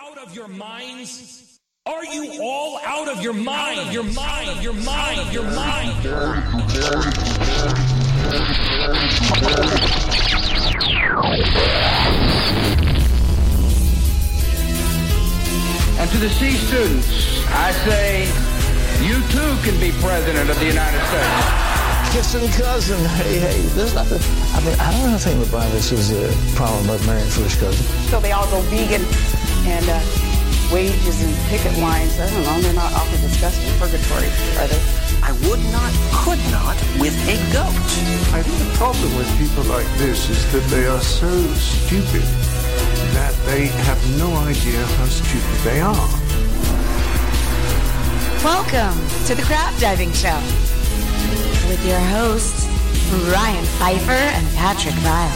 out of your minds? Are you all out of your mind? Your mind, your mind, your mind. And to the C students, I say, you too can be president of the United States. Kissing cousin, hey, there's nothing. I mean, I don't know anything about this is a problem about marrying first cousin. So they all go vegan and wages and picket lines. I don't know, they're not awfully discussed in purgatory, are they? I would not, could not with a goat. I think the problem with people like this is that they are so stupid that they have no idea how stupid they are. Welcome to the Crab Diving Show with your hosts, Ryan Pfeiffer and Patrick Vile.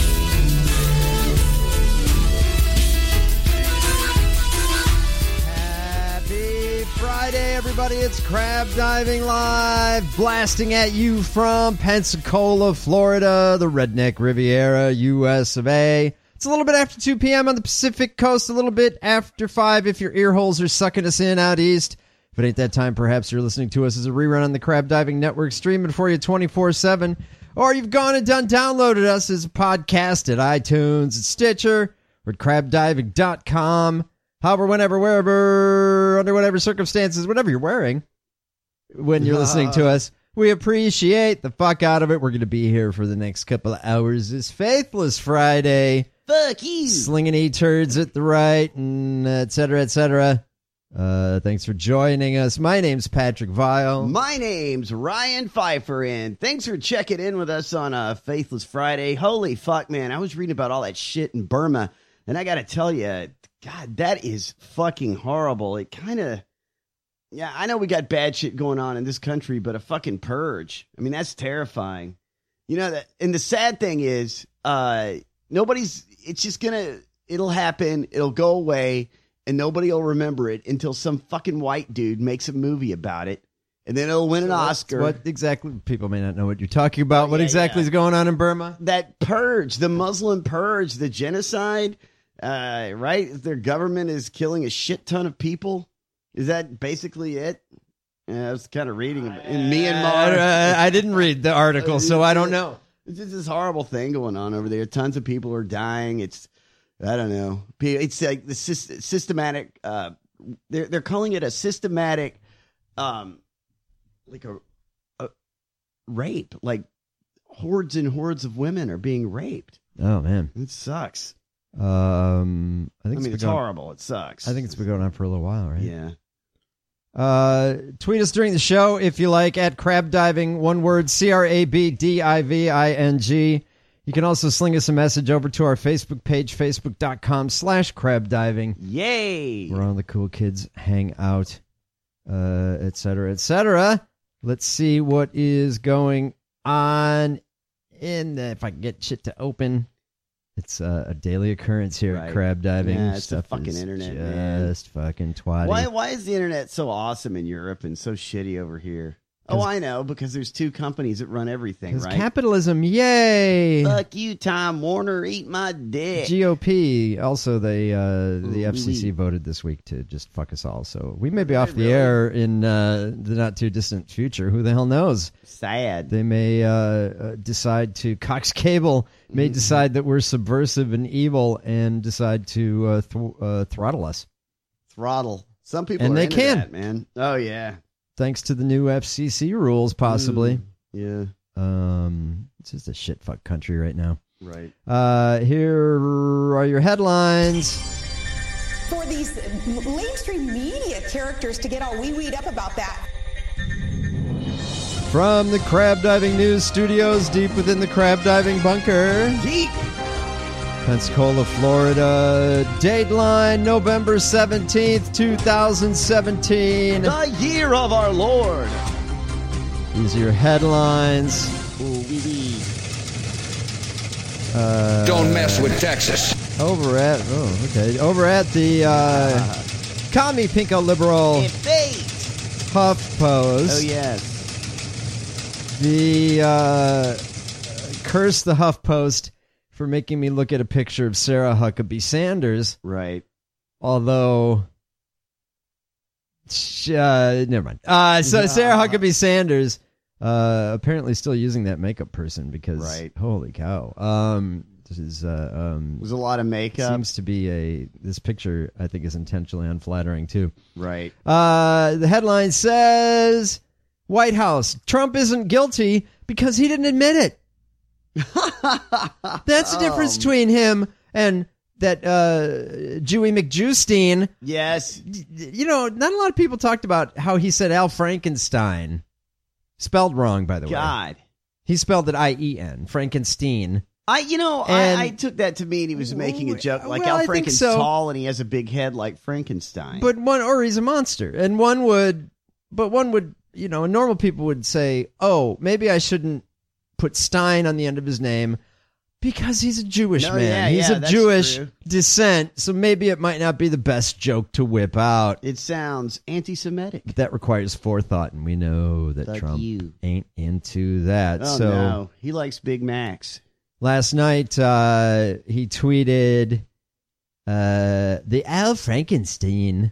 Happy Friday, everybody. It's Crab Diving Live, blasting at you from Pensacola, Florida, the Redneck Riviera, US of A. It's a little bit after 2 p.m. on the Pacific Coast, a little bit after 5 if your ear holes are sucking us in out east. If it ain't that time, perhaps you're listening to us as a rerun on the Crab Diving Network, streaming for you 24/7, or you've gone and downloaded us as a podcast at iTunes, at Stitcher, or at crabdiving.com. However, whenever, wherever, under whatever circumstances, whatever you're wearing when you're listening to us, we appreciate the fuck out of it. We're going to be here for the next couple of hours this Faithless Friday. Fuck you. Slinging E-turds at the right, and et cetera, et cetera. Thanks for joining us. My name's Patrick Vile. My name's Ryan Pfeiffer, and thanks for checking in with us on a Faithless Friday. Holy fuck, man. I was reading about all that shit in Burma, and I gotta tell you, God, that is fucking horrible. It kind of... Yeah, I know we got bad shit going on in this country, but a fucking purge. I mean, that's terrifying. You know, that, and the sad thing is, nobody's... It's just gonna... It'll happen. It'll go away. And nobody will remember it until some fucking white dude makes a movie about it, and then it'll win an Oscar. What exactly? People may not know what you're talking about. What exactly is going on in Burma? That purge, the Muslim purge, the genocide, right? Their government is killing a shit ton of people. Is that basically it? Yeah, I was kind of reading in Myanmar. I didn't read the article, so I don't know. It's just this horrible thing going on over there. Tons of people are dying. It's... I don't know. It's like the systematic. They're calling it a systematic, like a rape. Like hordes and hordes of women are being raped. Oh man, it sucks. I think it's horrible. It sucks. I think it's been going on for a little while, right? Yeah. Tweet us during the show if you like at Crab Diving. One word: CRABDIVING. You can also sling us a message over to our Facebook page, facebook.com/crabdiving. Yay! Where all the cool kids hang out, et cetera, et cetera. Let's see what is going on if I can get shit to open. It's a daily occurrence here at Crab Diving. Yeah, it's the fucking internet, just fucking twatty. Why is the internet so awesome in Europe and so shitty over here? Oh, I know, because there's two companies that run everything, right? Capitalism, yay! Fuck you, Time Warner, eat my dick. GOP, also the FCC voted this week to just fuck us all, so we may be off the air in the not-too-distant future. Who the hell knows? Sad. They may decide to... Cox Cable may decide that we're subversive and evil and decide to throttle us. Throttle. Some people and are they into can. that, man. Oh, yeah. Thanks to the new FCC rules, possibly. Yeah. It's just a shit-fuck country right now. Right. Here are your headlines. For these mainstream media characters to get all wee-weed up about that. From the Crab Diving News Studios, deep within the Crab Diving Bunker. Deep. Pensacola, Florida. Dateline, November 17th, 2017. The year of our Lord. These are your headlines. Don't mess with Texas. Over at the commie pinko liberal HuffPost. Oh, yes. The curse the HuffPost for making me look at a picture of Sarah Huckabee Sanders. Right. Although, never mind. So Sarah Huckabee Sanders apparently still using that makeup person because holy cow. This is was a lot of makeup. Seems to be this picture I think is intentionally unflattering too. Right. The headline says White House, Trump isn't guilty because he didn't admit it. That's the difference between him and that Jewy McJewstein. Yes. You know, not a lot of people talked about how he said Al Frankenstein. Spelled wrong, by the way. God. He spelled it I-E-N, Frankenstein. I took that to mean he was making a joke. Like Al Franken's tall and he has a big head like Frankenstein. But or he's a monster. And one would, you know, normal people would say, oh, maybe I shouldn't put Stein on the end of his name because he's a Jewish man. Yeah, he's of Jewish true. descent, so maybe it might not be the best joke to whip out. It sounds anti-Semitic. But that requires forethought, and we know that Trump ain't into that. Oh, so no. He likes Big Macs. Last night, he tweeted the Al Frankenstein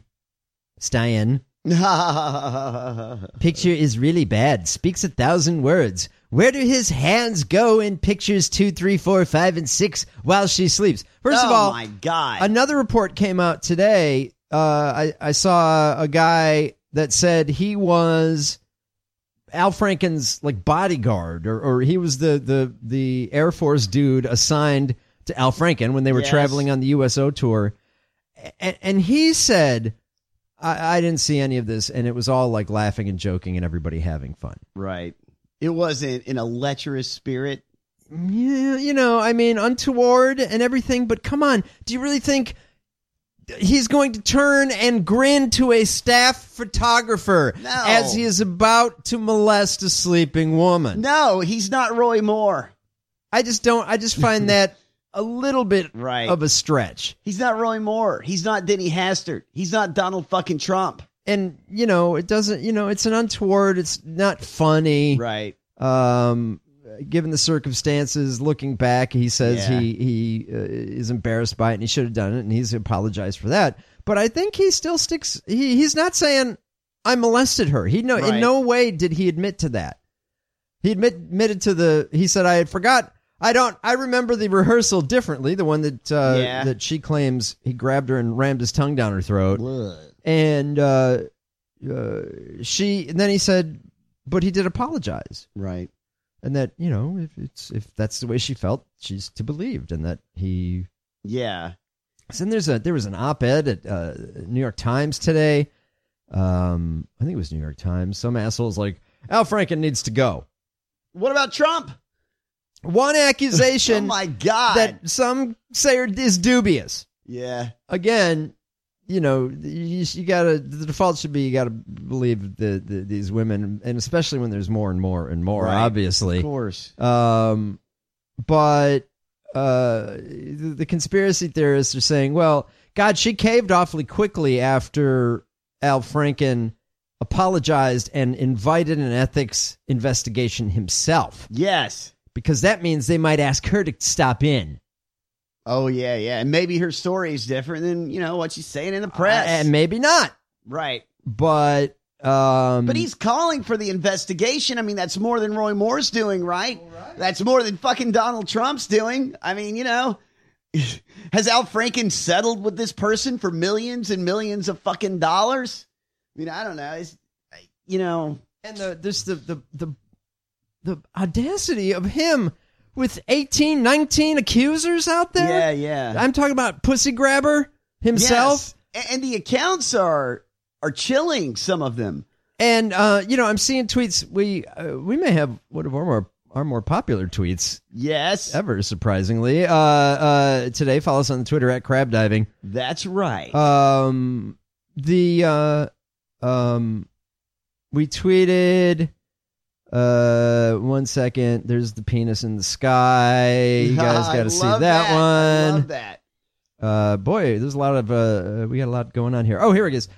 picture is really bad. Speaks 1,000 words. Where do his hands go in pictures 2, 3, 4, 5, and 6 while she sleeps? First of all, my God. Another report came out today. I saw a guy that said he was Al Franken's like bodyguard, or he was the Air Force dude assigned to Al Franken when they were traveling on the USO tour, and he said, I didn't see any of this, and it was all like laughing and joking and everybody having fun. Right. It wasn't in a lecherous spirit. Yeah, you know, I mean, untoward and everything, but come on, do you really think he's going to turn and grin to a staff photographer as he is about to molest a sleeping woman? No, he's not Roy Moore. I just find that a little bit of a stretch. He's not Roy Moore. He's not Denny Hastert. He's not Donald fucking Trump. And, you know, it doesn't, you know, it's an untoward, it's not funny. Right. Given the circumstances, looking back, he says he is embarrassed by it and he should have done it and he's apologized for that. But I think he still sticks, he's not saying I molested her. In no way did he admit to that. He admitted to he said, I had forgot. I remember the rehearsal differently, the one that she claims he grabbed her and rammed his tongue down her throat. And then he said, but he did apologize. Right. And that, you know, if that's the way she felt, she's to be believed, and that he. Yeah. So then there was an op-ed at New York Times today. I think it was New York Times. Some asshole's like, Al Franken needs to go. What about Trump? One accusation oh my God. that some say is dubious. Yeah. Again, you know, you gotta, the default should be you gotta believe these women, and especially when there's more and more and more, obviously. Of course. But the conspiracy theorists are saying, well, God, she caved awfully quickly after Al Franken apologized and invited an ethics investigation himself. Yes. Because that means they might ask her to stop in. Oh, yeah. And maybe her story is different than, you know, what she's saying in the press. And maybe not. Right. But he's calling for the investigation. I mean, that's more than Roy Moore's doing, right? That's more than fucking Donald Trump's doing. I mean, you know, has Al Franken settled with this person for millions and millions of fucking dollars? I mean, I don't know. It's, you know. And there's the audacity of him with 18, 19 accusers out there. Yeah. I'm talking about pussy grabber himself. Yes. And the accounts are chilling, some of them. And, you know, I'm seeing tweets. We may have one of our more popular tweets. Yes. Ever, surprisingly. Today, follow us on Twitter at Crab Diving. That's right. We tweeted... 1 second. There's the penis in the sky. You guys got to see that one. I love that. Boy, there's a lot of we got a lot going on here. Oh, here it is.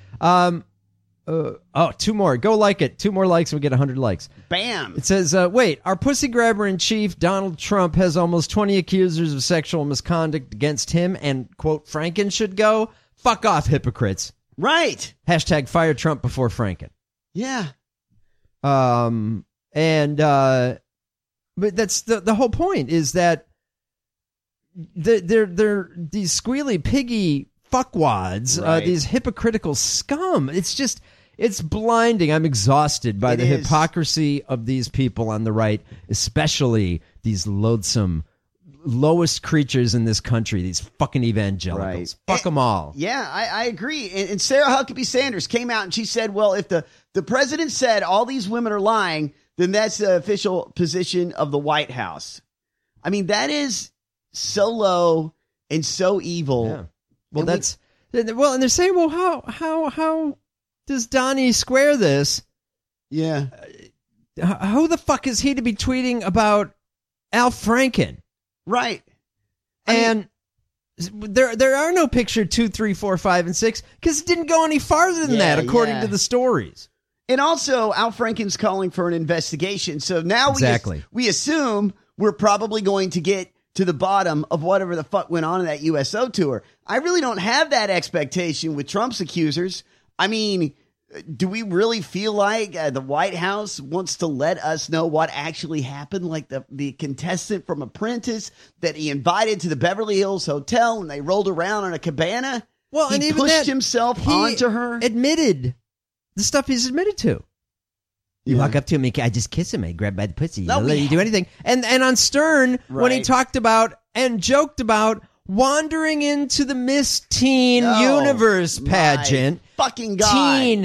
Two more. Go like it. 2 more likes and we get 100 likes. Bam. It says, wait, our pussy grabber in chief, Donald Trump, has almost 20 accusers of sexual misconduct against him, and quote, Franken should go. fuck off, hypocrites. Right. Hashtag fire Trump before Franken. Yeah. But that's the whole point is that they're these squealy piggy fuckwads, Right. these hypocritical scum. It's blinding. I'm exhausted by the hypocrisy of these people on the right, especially these loathsome, lowest creatures in this country, these fucking evangelicals. Right. Fuck them all. Yeah, I agree. And Sarah Huckabee Sanders came out and she said, well, if the president said all these women are lying, then that's the official position of the White House. I mean, that is so low and so evil. Yeah. Well, and they're saying, well, how does Donnie square this? Yeah. Who the fuck is he to be tweeting about Al Franken? Right. And there are no picture 2, 3, 4, 5, and 6 because it didn't go any farther than that, according to the stories. And also, Al Franken's calling for an investigation. So now we assume we're probably going to get to the bottom of whatever the fuck went on in that USO tour. I really don't have that expectation with Trump's accusers. I mean, do we really feel like the White House wants to let us know what actually happened? Like the contestant from Apprentice that he invited to the Beverly Hills Hotel and they rolled around on a cabana. Well, he and even pushed that, himself he onto her. Admitted the stuff he's admitted to. You walk up to him, I just kiss him, I grab by the pussy. No, you do anything. And on Stern, when he talked about and joked about wandering into the Miss Teen Universe pageant. Fucking God.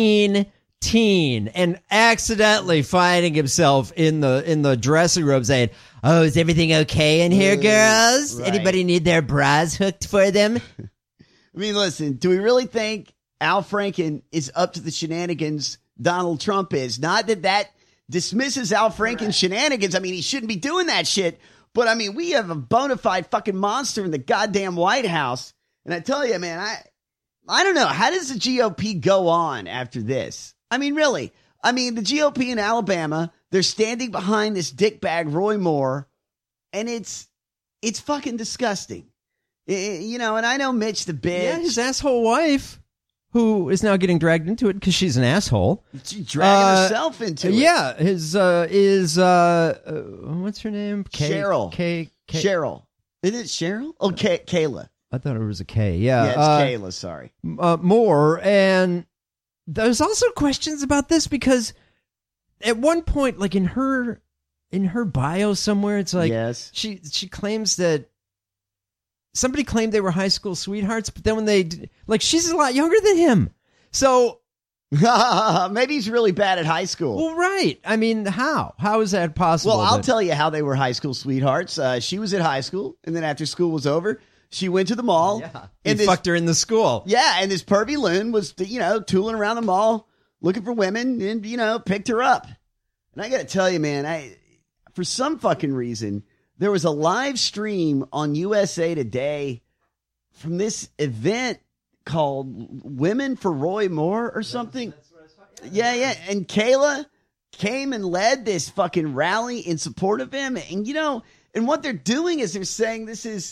Teen, and accidentally finding himself in the dressing room saying, "Oh, is everything okay in here, girls? Right. Anybody need their bras hooked for them?" I mean, listen, do we really think Al Franken is up to the shenanigans Donald Trump is? Not that dismisses Al Franken's shenanigans. I mean, he shouldn't be doing that shit. But, I mean, we have a bona fide fucking monster in the goddamn White House. And I tell you, man, I don't know. How does the GOP go on after this? I mean, really. I mean, the GOP in Alabama, they're standing behind this dickbag Roy Moore. And it's fucking disgusting. And I know Mitch the bitch. Yeah, his asshole wife, who is now getting dragged into it because she's an asshole. She's dragging herself into it. Yeah, his is what's her name? Cheryl. Cheryl. Isn't it Cheryl? Oh, Kayla. I thought it was a K. Yeah, it's Kayla. Sorry. More, and there's also questions about this because at one point, like in her bio somewhere, it's like she claims that. Somebody claimed they were high school sweethearts, but then when she's a lot younger than him. So maybe he's really bad at high school. Well, right. I mean, how? How is that possible? Well, I'll tell you how they were high school sweethearts. She was at high school, and then after school was over, she went to the mall. Yeah. And fucked her in the school. Yeah, and this pervy loon was, tooling around the mall, looking for women, and, picked her up. And I got to tell you, man, for some fucking reason, there was a live stream on USA Today from this event called Women for Roy Moore or something. That's what I saw. Yeah. And Kayla came and led this fucking rally in support of him. And, and what they're doing is they're saying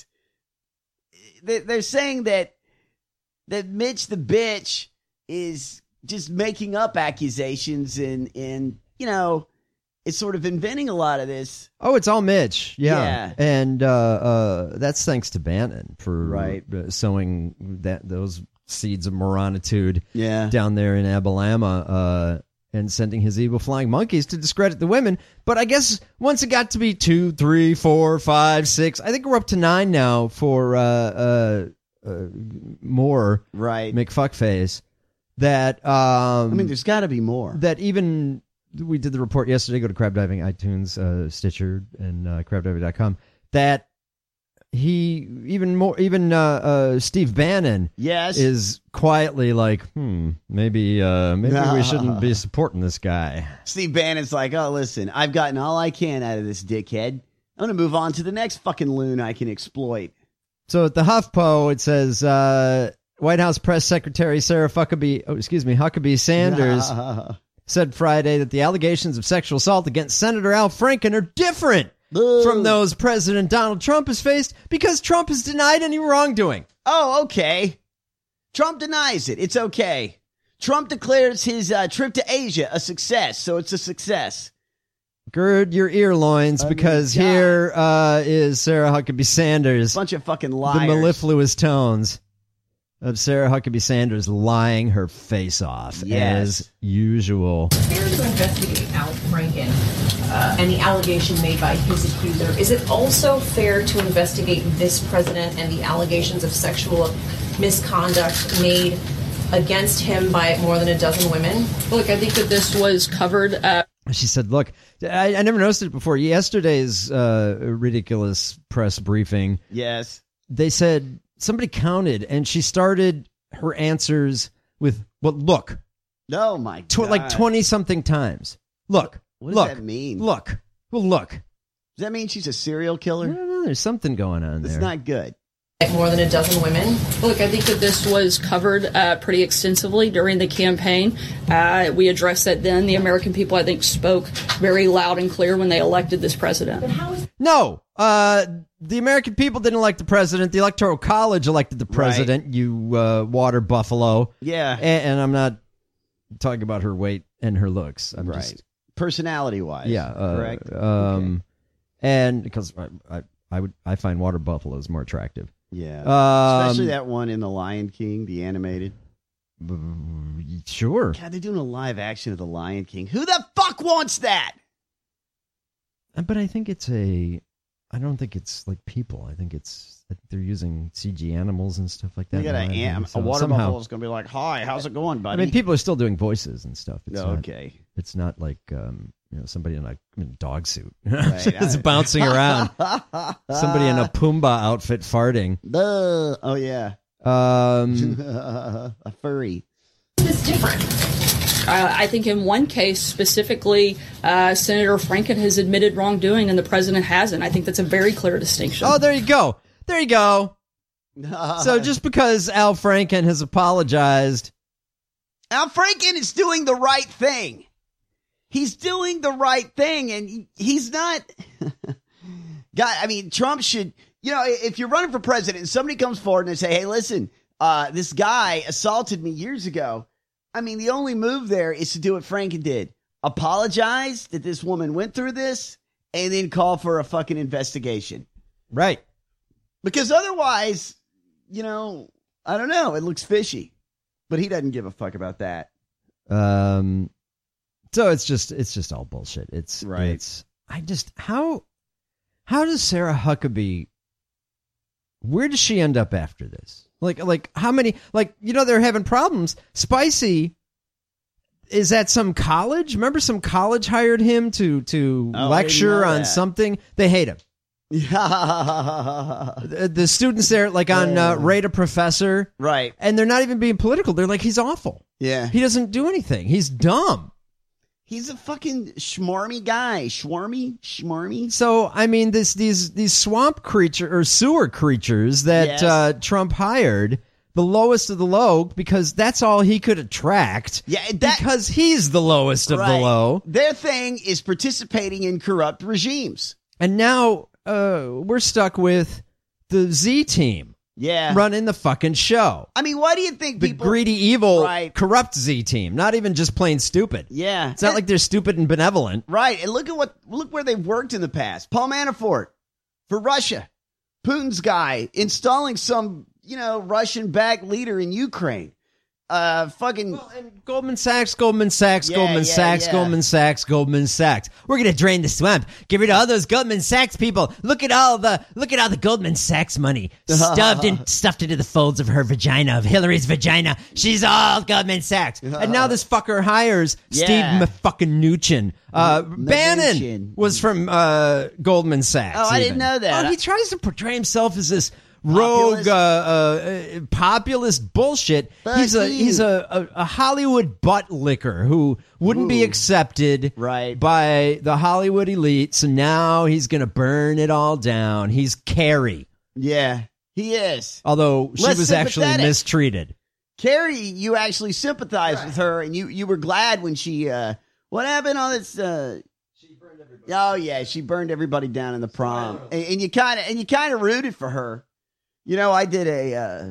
they're saying that Mitch the bitch is just making up accusations and is sort of inventing a lot of this. Oh, it's all Mitch. Yeah. And that's thanks to Bannon for sowing those seeds of moronitude down there in Alabama and sending his evil flying monkeys to discredit the women. But I guess once it got to be 2, 3, 4, 5, 6, I think we're up to 9 now for more McFuckface. That there's got to be more. That even we did the report yesterday. Go to Crab Diving, iTunes, Stitcher, and crabdiving.com. That he Steve Bannon is quietly like, maybe we shouldn't be supporting this guy. Steve Bannon's like, oh, listen, I've gotten all I can out of this dickhead. I'm going to move on to the next fucking loon I can exploit. So at the HuffPo, it says White House Press Secretary Sarah Huckabee Sanders said Friday that the allegations of sexual assault against Senator Al Franken are different from those President Donald Trump has faced because Trump has denied any wrongdoing. Oh, okay. Trump denies it. It's okay. Trump declares his trip to Asia a success, so it's a success. Gird your ear loins, because here is Sarah Huckabee Sanders. Bunch of fucking liars. The mellifluous tones of Sarah Huckabee Sanders lying her face off, as usual. Fair to investigate Al Franken and the allegation made by his accuser. Is it also fair to investigate this president and the allegations of sexual misconduct made against him by more than a dozen women? Look, I think that this was covered. She said, look, I never noticed it before. Yesterday's ridiculous press briefing. Yes. They said somebody counted, and she started her answers with, well, look. Oh, my God. Like 20-something times. Look. What does that mean? Look. Well, look. Does that mean she's a serial killer? I don't know. There's something going on there. It's not good. More than a dozen women. Look, I think that this was covered pretty extensively during the campaign. We addressed that then. The American people, I think, spoke very loud and clear when they elected this president. No, the American people didn't elect the president. The Electoral College elected the president, right. You water buffalo. Yeah. And I'm not talking about her weight and her looks. I'm right. Just, personality-wise. Yeah. Correct. Okay. And because I find water buffaloes more attractive. Yeah, especially that one in The Lion King, the animated. Sure. God, they're doing a live action of The Lion King. Who the fuck wants that? But I think I don't think it's like people. I think they're using CG animals and stuff like that. You got a water buffalo is going to be like, hi, how's it going, buddy? I mean, people are still doing voices and stuff. It's okay. It's not like, somebody in a dog suit. Right, it's bouncing around. Somebody in a Pumbaa outfit farting. Oh, yeah. A furry. It's different. I think in one case specifically, Senator Franken has admitted wrongdoing and the president hasn't. I think that's a very clear distinction. Oh, there you go. There you go. So just because Al Franken has apologized. Al Franken is doing the right thing. He's doing the right thing, and he's not. God, I mean, Trump should, if you're running for president and somebody comes forward and they say, hey, listen, this guy assaulted me years ago. I mean, the only move there is to do what Franken did. Apologize that this woman went through this and then call for a fucking investigation. Right. Because otherwise, I don't know. It looks fishy. But he doesn't give a fuck about that. So it's just all bullshit. It's right. How does Sarah Huckabee, where does she end up after this? Like how many, they're having problems. Spicy is at some college. Remember some college hired him to lecture on something. They hate him. The students there, on Rate a Professor. Right. And they're not even being political. They're like, he's awful. Yeah. He doesn't do anything. He's dumb. He's a fucking schmarmy guy. Schmarmy. So, I mean, these swamp creature or sewer creatures that Trump hired, the lowest of the low, because that's all he could attract. Yeah, because he's the lowest of the low. Their thing is participating in corrupt regimes. And now we're stuck with the Z team. Yeah. Running the fucking show. I mean, why do you think the greedy, evil, corrupt Z team? Not even just plain stupid. Yeah. It's not like they're stupid and benevolent. Right. And look where they've worked in the past. Paul Manafort for Russia. Putin's guy installing some, Russian-backed leader in Ukraine. And Goldman Sachs. We're going to drain the swamp. Get rid of all those Goldman Sachs people. Look at all the Goldman Sachs money stuffed into the folds of her vagina, of Hillary's vagina. She's all Goldman Sachs. And now this fucker hires Steve fucking Mnuchin. Bannon was from Goldman Sachs. Oh, I didn't know that. Oh, he tries to portray himself as this rogue populist bullshit. He's a Hollywood butt licker who wouldn't be accepted by the Hollywood elite, so now he's gonna burn it all down. He's Carrie. Yeah, he is. Although she was actually mistreated. Carrie, you actually sympathized with her, and you were glad when she what happened on this she burned everybody. Oh yeah, she burned everybody down in the prom. And you kind of rooted for her. I did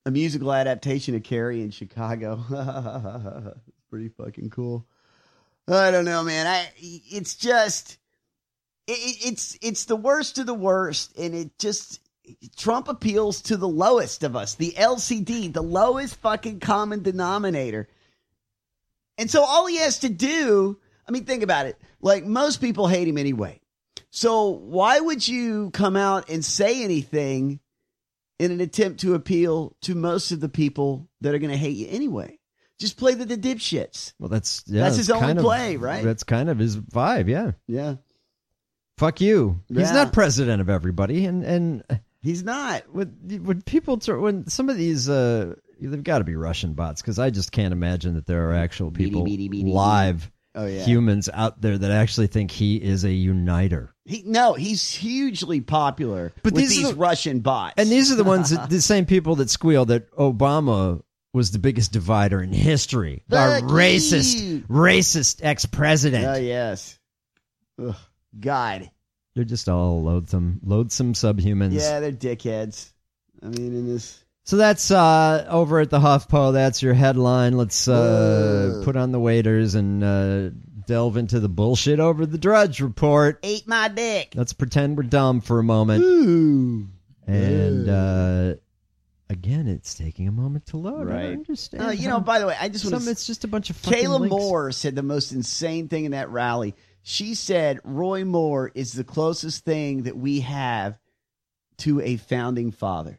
a musical adaptation of Carrie in Chicago. Pretty fucking cool. I don't know, man. It's just, it's the worst of the worst, and it just, Trump appeals to the lowest of us, the LCD, the lowest fucking common denominator. And so all he has to do, I mean, think about it. Like, most people hate him anyway. So why would you come out and say anything in an attempt to appeal to most of the people that are going to hate you anyway? Just play the dipshits. Well, that's his only play, right? That's kind of his vibe, yeah. Yeah. Fuck you. Yeah. He's not president of everybody, and he's not. When people, when some of these, they've got to be Russian bots, because I just can't imagine that there are actual people, live humans out there that actually think he is a uniter. He's hugely popular with these Russian bots. And these are the ones, the same people that squeal that Obama was the biggest divider in history. Our racist ex-president. Oh, yes. Ugh, God. They're just all loathsome subhumans. Yeah, they're dickheads. I mean, in this... So that's over at the HuffPo. That's your headline. Let's put on the waders and delve into the bullshit over the Drudge Report. Eat my dick. Let's pretend we're dumb for a moment. Ooh. And again, it's taking a moment to load. Right. I understand. By the way, I just want to... It's just a bunch of fucking Kayla links. Moore said the most insane thing in that rally. She said Roy Moore is the closest thing that we have to a founding father.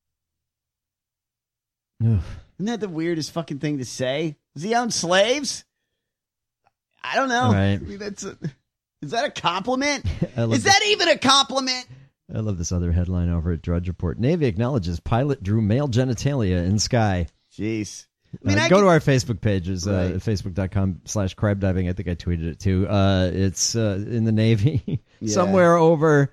Ugh. Isn't that the weirdest fucking thing to say? Does he own slaves? I don't know. Right. I mean, is that a compliment? Is that even a compliment? I love this other headline over at Drudge Report. Navy acknowledges pilot drew male genitalia in sky. Jeez. Go to our Facebook pages, facebook.com/crabdiving. I think I tweeted it too. It's in the Navy, somewhere over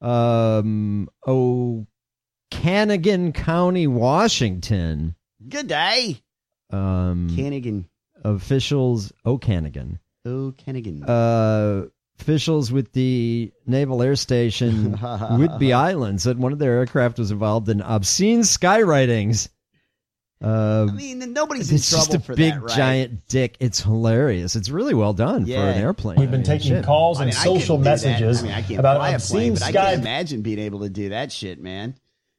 Okanagan County, Washington. Good day. Okanagan. Officials, Okanagan. Officials with the Naval Air Station Whidbey Island said one of their aircraft was involved in obscene skywritings. Nobody's in trouble for that, right? It's just a big, giant dick. It's hilarious. It's really well done for an airplane. We've been taking calls and social messages I can't about fly a plane, obscene but I sky. can't imagine being able to do that shit, man.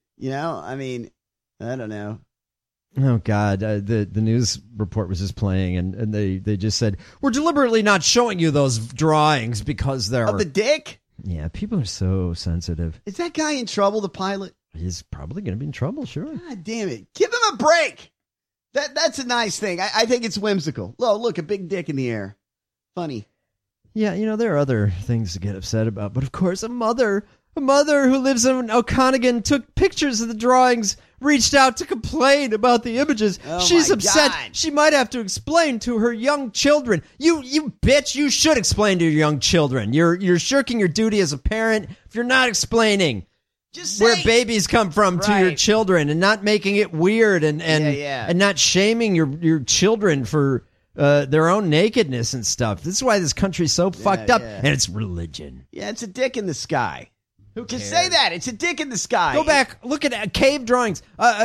I don't know. Oh, God. The news report was just playing, and they just said, we're deliberately not showing you those drawings because they're... Of the dick? Yeah, people are so sensitive. Is that guy in trouble, the pilot? He's probably going to be in trouble, sure. God damn it. Give him a break. That's a nice thing. I think it's whimsical. Oh, look, a big dick in the air. Funny. Yeah, there are other things to get upset about. But, of course, a mother who lives in Okanagan took pictures of the drawings, reached out to complain about the images. Oh, She's my upset. God. She might have to explain to her young children. You bitch, you should explain to your young children. You're shirking your duty as a parent if you're not explaining. Just where babies come from to your children and not making it weird and not shaming your children for their own nakedness and stuff. This is why this country's so fucked up, and it's religion. Yeah, it's a dick in the sky. Just say that. It's a dick in the sky. Go back. Look at cave drawings.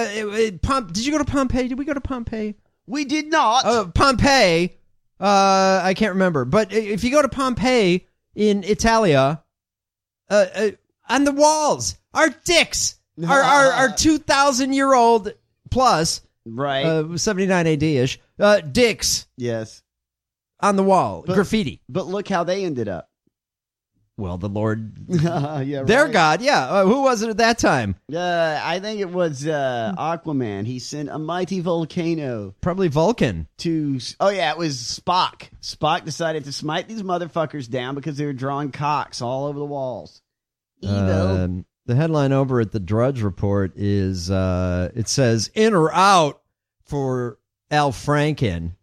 Did you go to Pompeii? Did we go to Pompeii? We did not. Pompeii. I can't remember. But if you go to Pompeii in Italia, on the walls are dicks. Are 2,000-year-old plus, right? 79 AD-ish. Dicks. Yes. On the wall, graffiti. But look how they ended up. Well, the Lord, yeah, their right. God, yeah. Who was it at that time? I think it was Aquaman. He sent a mighty volcano. Probably Vulcan. It was Spock. Spock decided to smite these motherfuckers down because they were drawing cocks all over the walls. Evil. The headline over at the Drudge Report is, it says, in or out for Al Franken.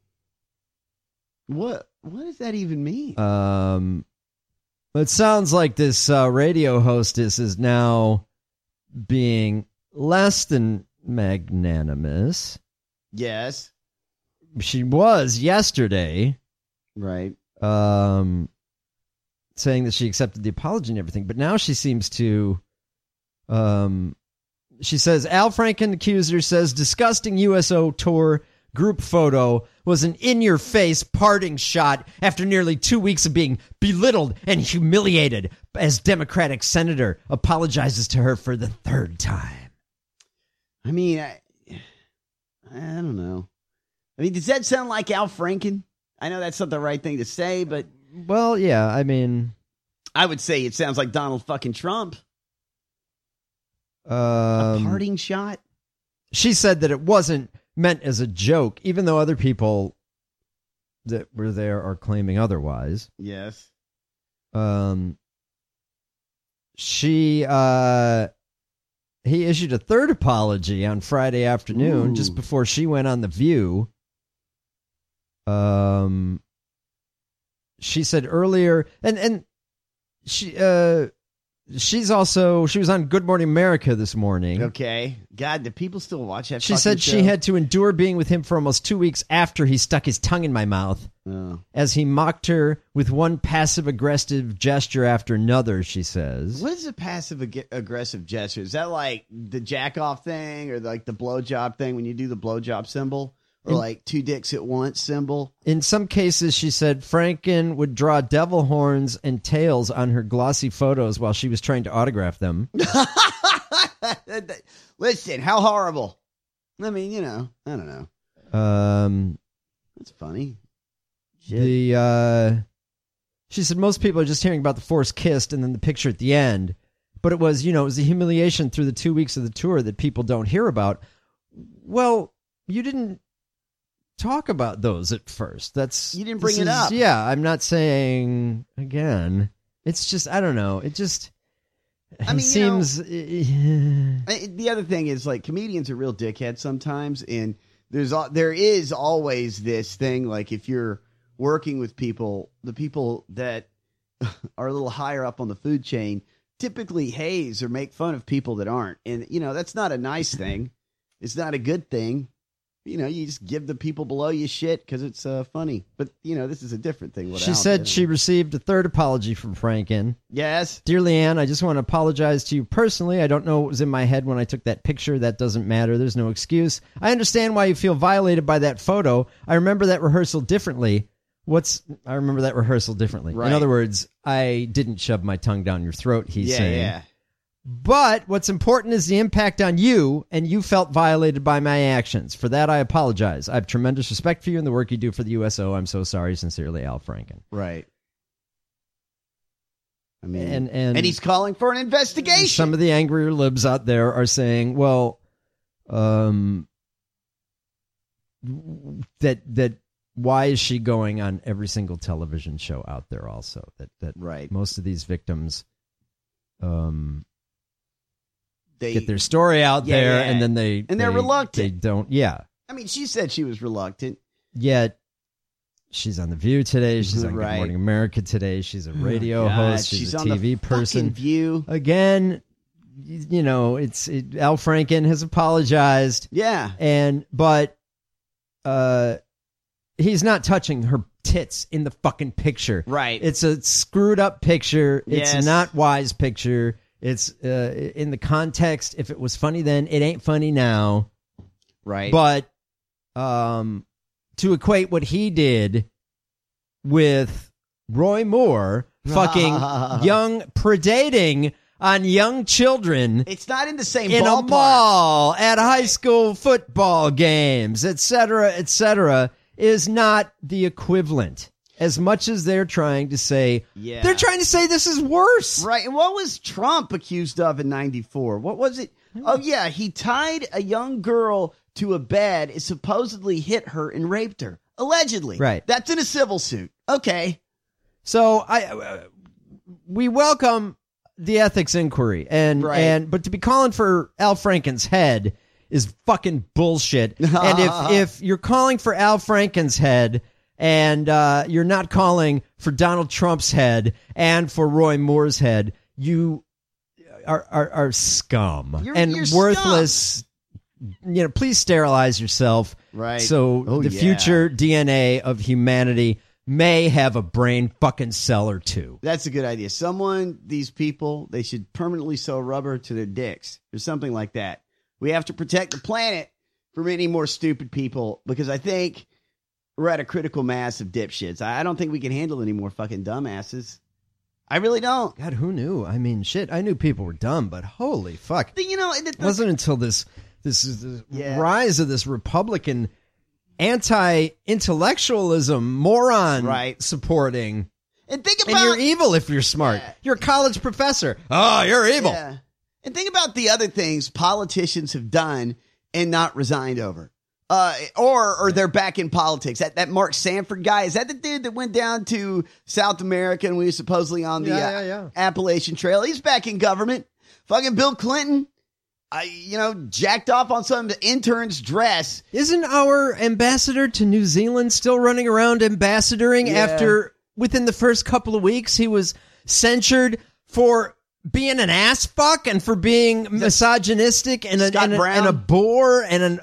What does that even mean? It sounds like this radio hostess is now being less than magnanimous. Yes. She was yesterday. Right. Saying that she accepted the apology and everything, but now she seems to She says, Al Franken accuser says disgusting USO tour group photo was an in-your-face parting shot after nearly 2 weeks of being belittled and humiliated as Democratic senator apologizes to her for the third time. I mean, I don't know. I mean, does that sound like Al Franken? I know that's not the right thing to say, but... Well, yeah, I mean... I would say it sounds like Donald fucking Trump. A parting shot? She said that it wasn't meant as a joke, even though other people that were there are claiming otherwise. Yes. He issued a third apology on Friday afternoon, just before she went on The View. She said earlier, and she was on Good Morning America this morning. Okay. God, do people still watch that? She said show? She had to endure being with him for almost 2 weeks after he stuck his tongue in my mouth as he mocked her with one passive-aggressive gesture after another, she says. What is a passive-aggressive gesture? Is that like the jack-off thing or like the blowjob thing when you do the blowjob symbol? Or like two dicks at once symbol? In some cases, she said, Franken would draw devil horns and tails on her glossy photos while she was trying to autograph them. Listen, how horrible. I mean, you know, I don't know. That's funny. She said most people are just hearing about the forced kiss and then the picture at the end. But it was the humiliation through the 2 weeks of the tour that people don't hear about. Well, you didn't talk about those at first. You didn't bring it up. Yeah, I'm not saying again. It's just, I don't know. It just seems. The other thing is, like, comedians are real dickheads sometimes, and there is always this thing, like, if you're working with people, the people that are a little higher up on the food chain typically haze or make fun of people that aren't, and that's not a nice thing. It's not a good thing. You just give the people below you shit because it's funny. But, this is a different thing. She said she received a third apology from Franken. Yes. Dear Leanne, I just want to apologize to you personally. I don't know what was in my head when I took that picture. That doesn't matter. There's no excuse. I understand why you feel violated by that photo. I remember that rehearsal differently. I remember that rehearsal differently. Right. In other words, I didn't shove my tongue down your throat, he's saying. Yeah. But what's important is the impact on you, and you felt violated by my actions. For that, I apologize. I have tremendous respect for you and the work you do for the USO. I'm so sorry. Sincerely, Al Franken. Right. I mean, and he's calling for an investigation. Some of the angrier libs out there are saying, well, that why is she going on every single television show out there also? That right. Most of these victims they get their story out there, and then they're reluctant. They don't. Yeah. I mean, she said she was reluctant. Yet she's on The View today. She's on Good Morning America today. She's a radio host. She's a TV person. View again. Al Franken has apologized. Yeah, but he's not touching her tits in the fucking picture. Right. It's a screwed up picture. Yes. It's not wise picture. It's in the context. If it was funny then, it ain't funny now. Right. But to equate what he did with Roy Moore fucking predating on young children. It's not in the same in ballpark. A mall, at high school football games, etc., is not the equivalent. As much as they're trying to say, they're trying to say this is worse. Right. And what was Trump accused of in 94? What was it? Oh, yeah. He tied a young girl to a bed and supposedly hit her and raped her. Allegedly. Right. That's in a civil suit. Okay. So we welcome the ethics inquiry. But to be calling for Al Franken's head is fucking bullshit. And if you're calling for Al Franken's head, and you're not calling for Donald Trump's head and for Roy Moore's head, you are scum. You're worthless. Scum. Please sterilize yourself. Right. So future DNA of humanity may have a brain fucking cell or two. That's a good idea. These people, they should permanently sew rubber to their dicks or something like that. We have to protect the planet from any more stupid people because I think we're at a critical mass of dipshits. I don't think we can handle any more fucking dumbasses. I really don't. God, who knew? I mean, shit, I knew people were dumb, but holy fuck. You know, it wasn't until this rise of this Republican anti-intellectualism moron supporting. And think about, and you're evil if you're smart. Yeah. You're a college professor. Oh, you're evil. Yeah. And think about the other things politicians have done and not resigned over. Or they're back in politics. That Mark Sanford guy, is that the dude that went down to South America and we were supposedly on the Appalachian Trail? He's back in government. Fucking Bill Clinton, jacked off on some intern's dress. Isn't our ambassador to New Zealand still running around ambassadoring after, within the first couple of weeks, he was censured for being an ass fuck and for being misogynistic and a bore and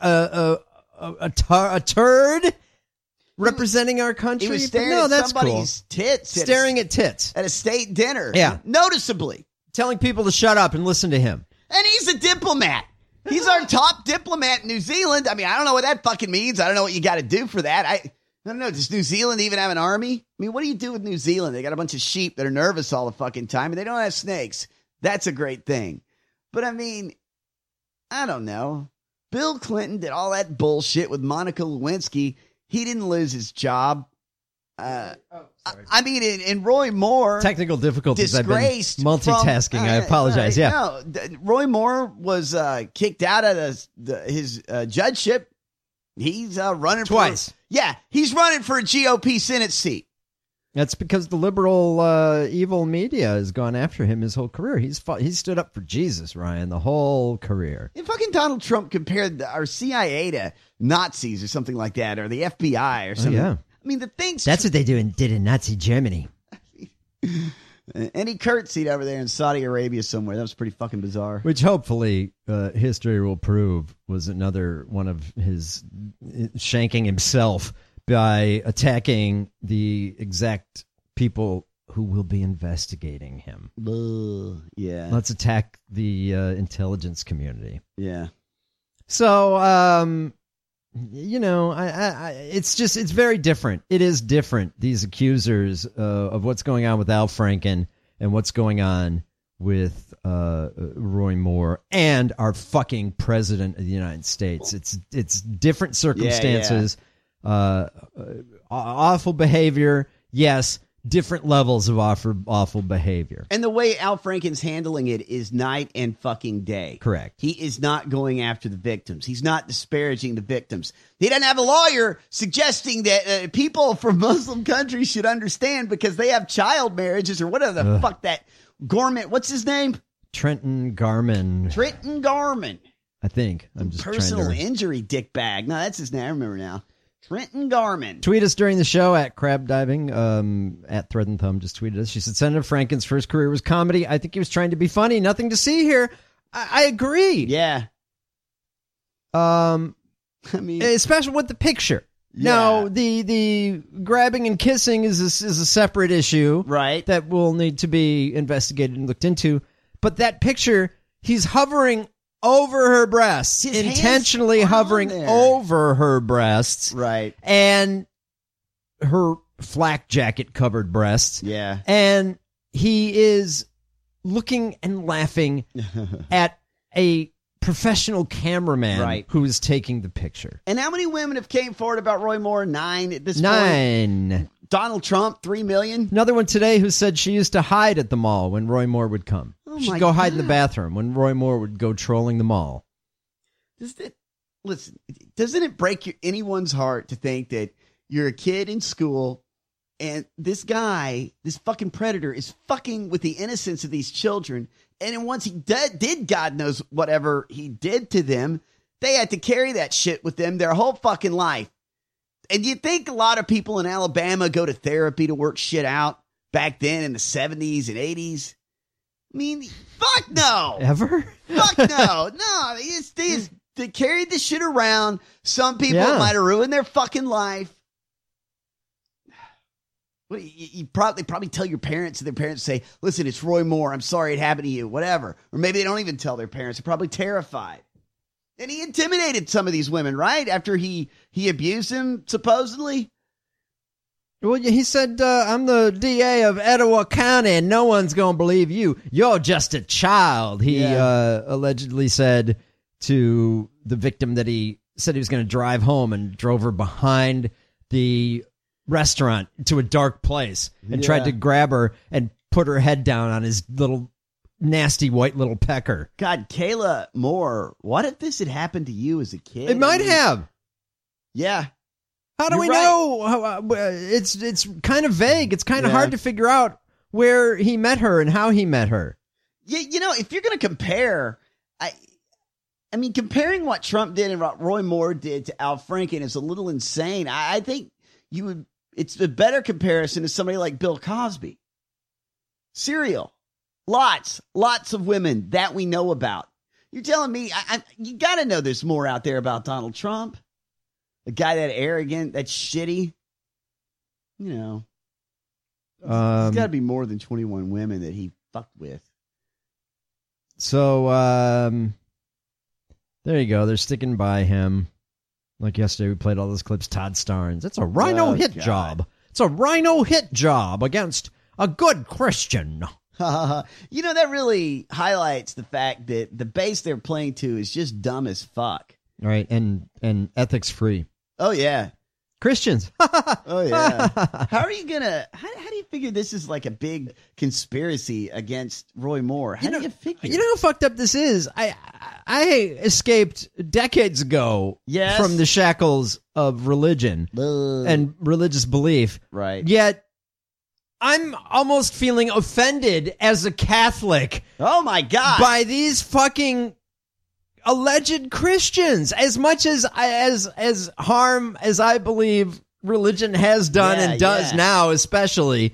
a turd representing our country? He was staring at somebody's tits. Staring at tits. At a state dinner. Yeah. Noticeably. Telling people to shut up and listen to him. And he's a diplomat. He's our top diplomat in New Zealand. I mean, I don't know what that fucking means. I don't know what you got to do for that. I don't know. Does New Zealand even have an army? I mean, what do you do with New Zealand? They got a bunch of sheep that are nervous all the fucking time, and they don't have snakes. That's a great thing. But I mean, I don't know. Bill Clinton did all that bullshit with Monica Lewinsky. He didn't lose his job. I mean, and Roy Moore. Technical difficulties. I've been multitasking. I apologize. No, Roy Moore was kicked out of his judgeship. He's running twice. He's running for a GOP Senate seat. That's because the liberal evil media has gone after him his whole career. He stood up for Jesus, Ryan, the whole career. And fucking Donald Trump compared our CIA to Nazis or something like that, or the FBI or something. Oh, yeah. I mean, the things... That's what they did in Nazi Germany. And he curtsied over there in Saudi Arabia somewhere. That was pretty fucking bizarre. Which hopefully history will prove was another one of his shanking himself by attacking the exact people who will be investigating him. Yeah. Let's attack the intelligence community. Yeah. So, it's very different. It is different, these accusers of what's going on with Al Franken and what's going on with Roy Moore and our fucking president of the United States. It's different circumstances. Awful behavior, yes. Different levels of awful behavior. And the way Al Franken's handling it is night and fucking day. Correct. He is not going after the victims. He's not disparaging the victims. He doesn't have a lawyer suggesting that people from Muslim countries should understand because they have child marriages or whatever the fuck that Gorman. What's his name? Trenton Garman. I think. I'm just personal injury dickbag. No, that's his name. I remember now. Trenton Garman. Tweet us during the show at Crab Diving, at Thread and Thumb just tweeted us. She said, Senator Franken's first career was comedy. I think he was trying to be funny. Nothing to see here. I agree. Yeah. I mean, especially with the picture. Yeah. Now, the grabbing and kissing is a separate issue. Right. That will need to be investigated and looked into. But that picture, he's hovering over her breasts, intentionally hovering over her breasts. Right. And her flak jacket covered breasts. Yeah. And he is looking and laughing at a professional cameraman who is taking the picture. And how many women have came forward about Roy Moore? 9 at this point? 9. Donald Trump, 3 million. Another one today who said she used to hide at the mall when Roy Moore would come. She'd go hide in the bathroom when Roy Moore would go trolling the mall. Doesn't it break anyone's heart to think that you're a kid in school and this guy, this fucking predator, is fucking with the innocence of these children, and then once he did God knows whatever he did to them, they had to carry that shit with them their whole fucking life. And you think a lot of people in Alabama go to therapy to work shit out back then in the 70s and 80s? I mean, fuck no. Ever? Fuck no. No, they carried the shit around. Some people might have ruined their fucking life. Well, you probably tell your parents, and their parents say, listen, it's Roy Moore. I'm sorry it happened to you, whatever. Or maybe they don't even tell their parents. They're probably terrified. And he intimidated some of these women, right? After he abused them, supposedly. Well, he said, I'm the DA of Etowah County, and no one's going to believe you. You're just a child, he allegedly said to the victim that he said he was going to drive home, and drove her behind the restaurant to a dark place and tried to grab her and put her head down on his little nasty white little pecker. God, Kayla Moore, what if this had happened to you as a kid? It might have. Yeah. How do we know? It's kind of vague. It's kind of hard to figure out where he met her and how he met her. Yeah, you know, if you're going to compare, I mean, comparing what Trump did and what Roy Moore did to Al Franken is a little insane. I think it's a better comparison to somebody like Bill Cosby. Serial. Lots of women that we know about. You're telling me, you got to know there's more out there about Donald Trump. A guy that arrogant, that shitty. You know. There's got to be more than 21 women that he fucked with. So, there you go. They're sticking by him. Like yesterday, we played all those clips. Todd Starnes. It's a rhino hit job. It's a rhino hit job against a good Christian. You know, that really highlights the fact that the base they're playing to is just dumb as fuck. Right, and ethics free. Oh, yeah. Christians. Oh, yeah. How are you going to... How do you figure this is like a big conspiracy against Roy Moore? How do you figure? You know how fucked up this is? I escaped decades ago from the shackles of religion and religious belief. Right. Yet, I'm almost feeling offended as a Catholic. Oh, my God. By these fucking alleged Christians. As much as harm as I believe religion has done and does now, especially,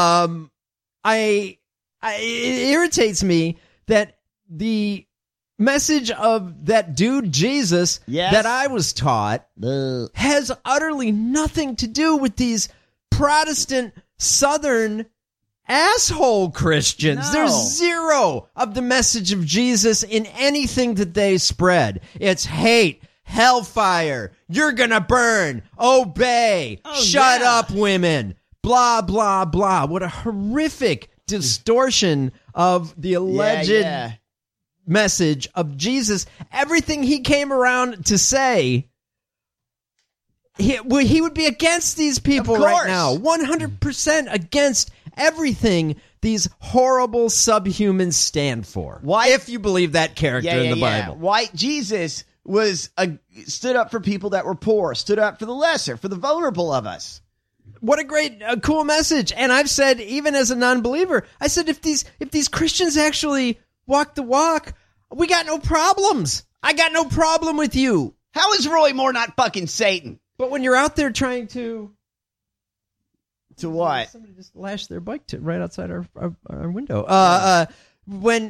it irritates me that the message of that dude Jesus that I was taught has utterly nothing to do with these Protestant Southern asshole Christians. No. There's zero of the message of Jesus in anything that they spread. It's hate, hellfire, you're gonna burn, obey, shut up, women, blah, blah, blah. What a horrific distortion of the alleged message of Jesus. Everything he came around to say, he would be against these people right now. 100% against everything these horrible subhumans stand for. Why, if you believe that character in the Bible. White Jesus stood up for people that were poor, stood up for the lesser, for the vulnerable of us. What a great, cool message. And I've said, even as a non-believer, I said, if these Christians actually walk the walk, we got no problems. I got no problem with you. How is Roy Moore not fucking Satan? But when you're out there trying to what? Somebody just lashed their bike right outside our window. When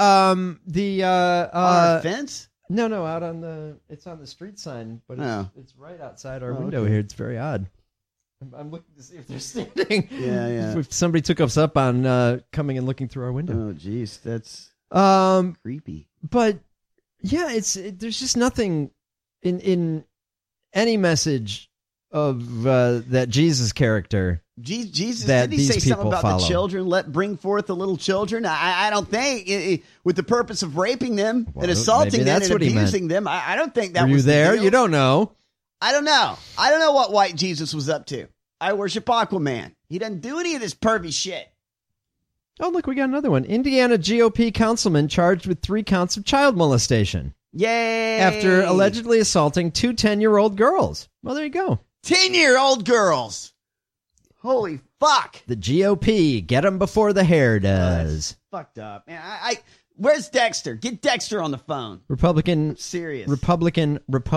our fence? No, out on it's on the street sign, but it's right outside our window here. It's very odd. I'm looking to see if they're standing. Yeah. If somebody took us up on coming and looking through our window. Oh, geez, that's creepy. But yeah, there's just nothing in any message of that Jesus character. Jesus, that did he say something about follow. the children? Bring forth the little children. I don't think with the purpose of raping them and assaulting them and abusing them. I don't think that was. Were you there? You don't know. I don't know. I don't know what white Jesus was up to. I worship Aquaman. He doesn't do any of this pervy shit. Oh, look, we got another one. Indiana GOP councilman charged with 3 counts of child molestation. Yay! After allegedly assaulting 2 10-year-old girls. Well, there you go. 10-year-old girls. Holy fuck. The GOP. Get them before the hair does. Fucked up. Man, where's Dexter? Get Dexter on the phone. Republican. Serious. Republican.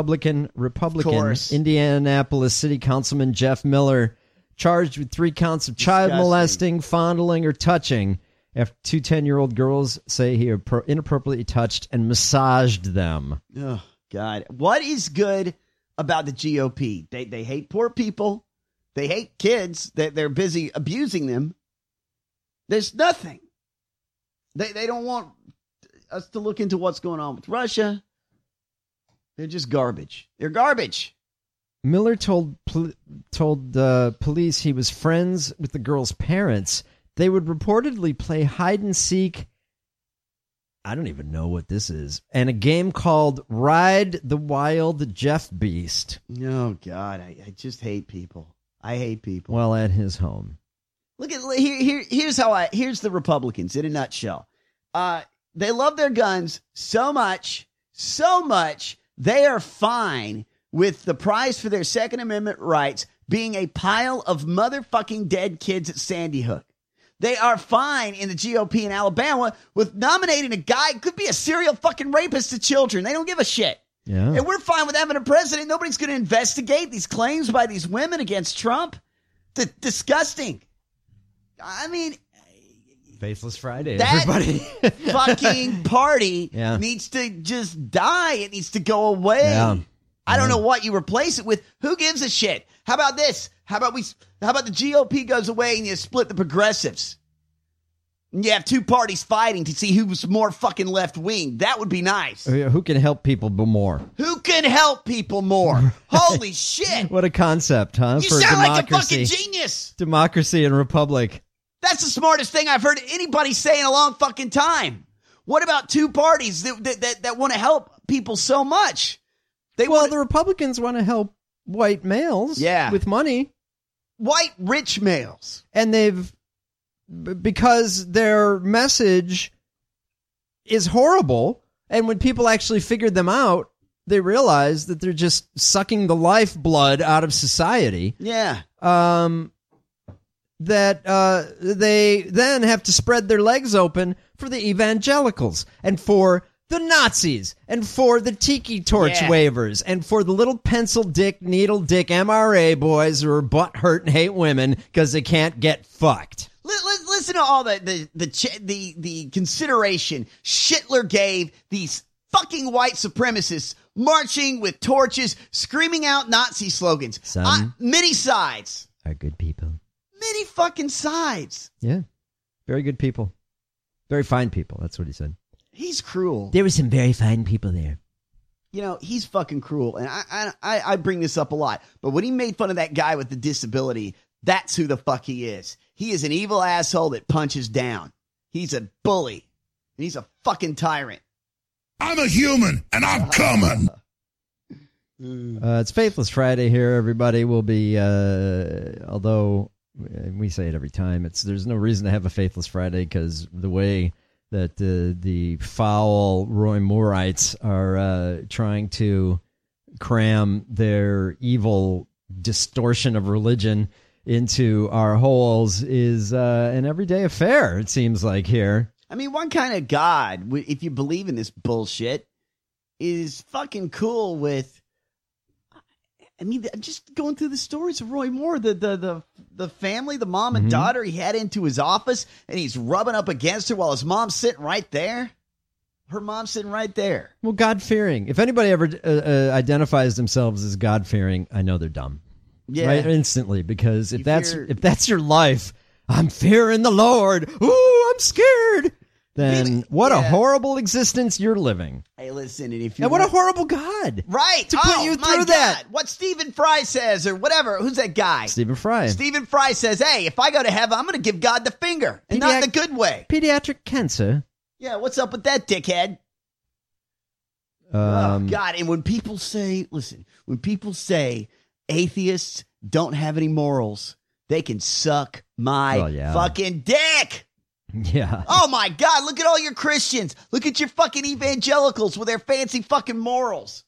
Indianapolis City Councilman Jeff Miller charged with 3 counts of child molesting, fondling, or touching after 2 10-year-old girls say he inappropriately touched and massaged them. Oh, God. What is good about the GOP? They hate poor people. They hate kids. They're busy abusing them. There's nothing. They don't want us to look into what's going on with Russia. They're just garbage. They're garbage. Miller told police he was friends with the girl's parents. They would reportedly play hide and seek. I don't even know what this is. And a game called Ride the Wild Jeff Beast. Oh, God. I just hate people. I hate people. Well, at his home. Look at here's the Republicans in a nutshell. They love their guns so much, they are fine with the prize for their Second Amendment rights being a pile of motherfucking dead kids at Sandy Hook. They are fine in the GOP in Alabama with nominating a guy who could be a serial fucking rapist to children. They don't give a shit. Yeah. And we're fine with having a president. Nobody's going to investigate these claims by these women against Trump. Disgusting. I mean, Faithless Friday, that everybody. fucking party Yeah. needs to just die. It needs to go away. Yeah. I don't know what you replace it with. Who gives a shit? How about this? How about the GOP goes away and you split the progressives? And you have two parties fighting to see who's more fucking left wing. That would be nice. Who can help people more? Who can help people more? Holy shit. What a concept, huh? You for sound democracy. like a fucking genius. Democracy and republic. That's the smartest thing I've heard anybody say in a long fucking time. What about two parties that want to help people so much? The Republicans want to help white males with money. White rich males. And because their message is horrible, and when people actually figured them out, they realized that they're just sucking the lifeblood out of society. Yeah. They then have to spread their legs open for the evangelicals and for the Nazis and for the tiki torch wavers and for the little pencil dick, needle dick MRA boys who are butt hurt and hate women because they can't get fucked. Listen to all the consideration Schittler gave these fucking white supremacists marching with torches, screaming out Nazi slogans. Many sides are good people. Many fucking sides. Yeah. Very good people. Very fine people. That's what he said. He's cruel. There were some very fine people there. You know, he's fucking cruel. And I bring this up a lot. But when he made fun of that guy with the disability, that's who the fuck he is. He is an evil asshole that punches down. He's a bully. And he's a fucking tyrant. I'm a human, and I'm coming. It's Faithless Friday here, everybody. We'll be, although we say it every time, there's no reason to have a Faithless Friday because the way that the foul Roy Moorites are trying to cram their evil distortion of religion into our holes is an everyday affair, it seems like here. I mean, one kind of God, if you believe in this bullshit, is fucking cool with... I mean, just going through the stories of Roy Moore, the family, the mom and daughter he had into his office, and he's rubbing up against her while his mom's sitting right there. Her mom's sitting right there. Well, God-fearing. If anybody ever identifies themselves as God-fearing, I know they're dumb. Yeah. Right? Instantly, because if that's your life, I'm fearing the Lord. Ooh, I'm scared. Then what a horrible existence you're living. Hey, listen, and what a horrible God. Right. To put you through that. God. What Stephen Fry says or whatever. Who's that guy? Stephen Fry. Stephen Fry says, hey, if I go to heaven, I'm going to give God the finger. And not in the good way. Pediatric cancer. Yeah, what's up with that, dickhead? Oh, God. And when people say, atheists don't have any morals, they can suck my fucking dick. Yeah. Oh, my God. Look at all your Christians. Look at your fucking evangelicals with their fancy fucking morals.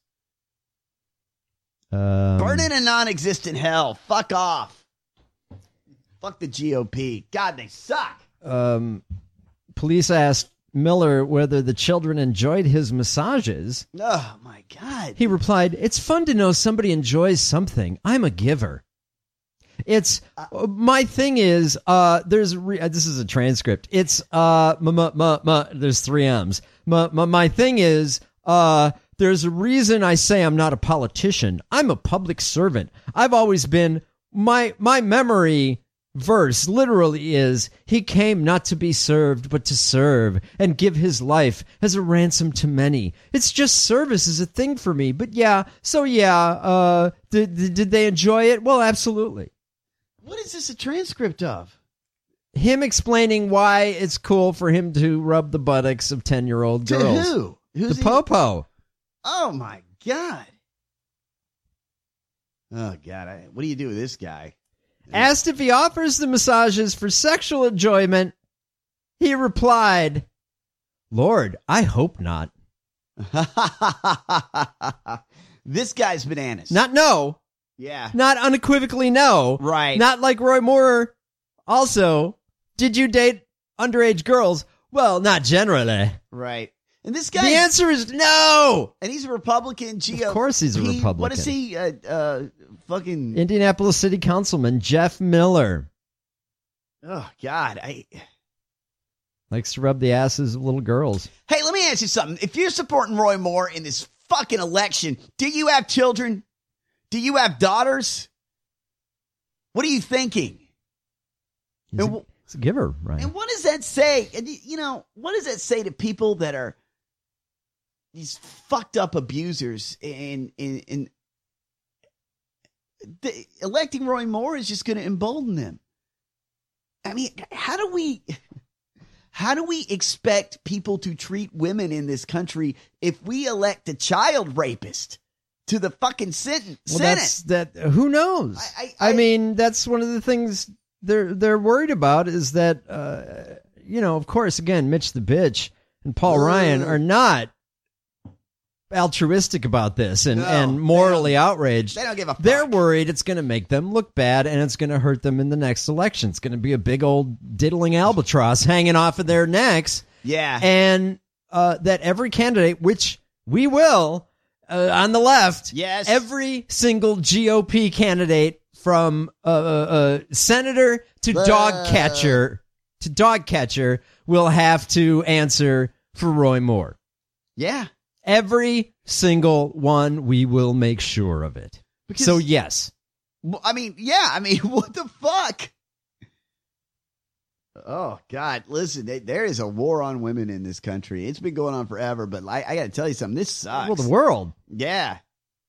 Burn in a non-existent hell. Fuck off. Fuck the GOP. God, they suck. Police asked Miller whether the children enjoyed his massages. Oh, my God. He replied, "It's fun to know somebody enjoys something. I'm a giver." It's my thing is this is a transcript. It's there's 3 M's. My thing is there's a reason I say I'm not a politician. I'm a public servant. I've always been my memory verse literally is, he came not to be served, but to serve and give his life as a ransom to many. It's just service is a thing for me. But did they enjoy it? Well, absolutely. What is this a transcript of? Him explaining why it's cool for him to rub the buttocks of 10-year-old girls. To who? Who's the Popo. Oh, my God. Oh, God. What do you do with this guy? Asked if he offers the massages for sexual enjoyment, he replied, Lord, I hope not. This guy's bananas. Not no. Yeah. Not unequivocally no. Right. Not like Roy Moore. Also, did you date underage girls? Well, not generally. Right. And this guy. The answer is no. And he's a Republican. Of course he's a Republican. What is he? Fucking Indianapolis City Councilman Jeff Miller. Oh, God. Likes to rub the asses of little girls. Hey, let me ask you something. If you're supporting Roy Moore in this fucking election, do you have children? Do you have daughters? What are you thinking? He's a giver, right? And what does that say? And what does that say to people that are these fucked up abusers? And electing Roy Moore is just going to embolden them. I mean, how do we expect people to treat women in this country if we elect a child rapist to the fucking Senate? Who knows? I mean, that's one of the things they're worried about is that, of course, again, Mitch the bitch and Paul Ryan are not altruistic about this and morally outraged. They don't give a fuck. They're worried it's going to make them look bad and it's going to hurt them in the next election. It's going to be a big old diddling albatross hanging off of their necks. Yeah. And that every candidate, which we will, on the left, yes, every single GOP candidate from senator to dog catcher will have to answer for Roy Moore. Yeah. Every single one, we will make sure of it. So, yes. I mean, what the fuck? Oh, God. Listen, there is a war on women in this country. It's been going on forever, but I got to tell you something. This sucks. Well, the world. Yeah.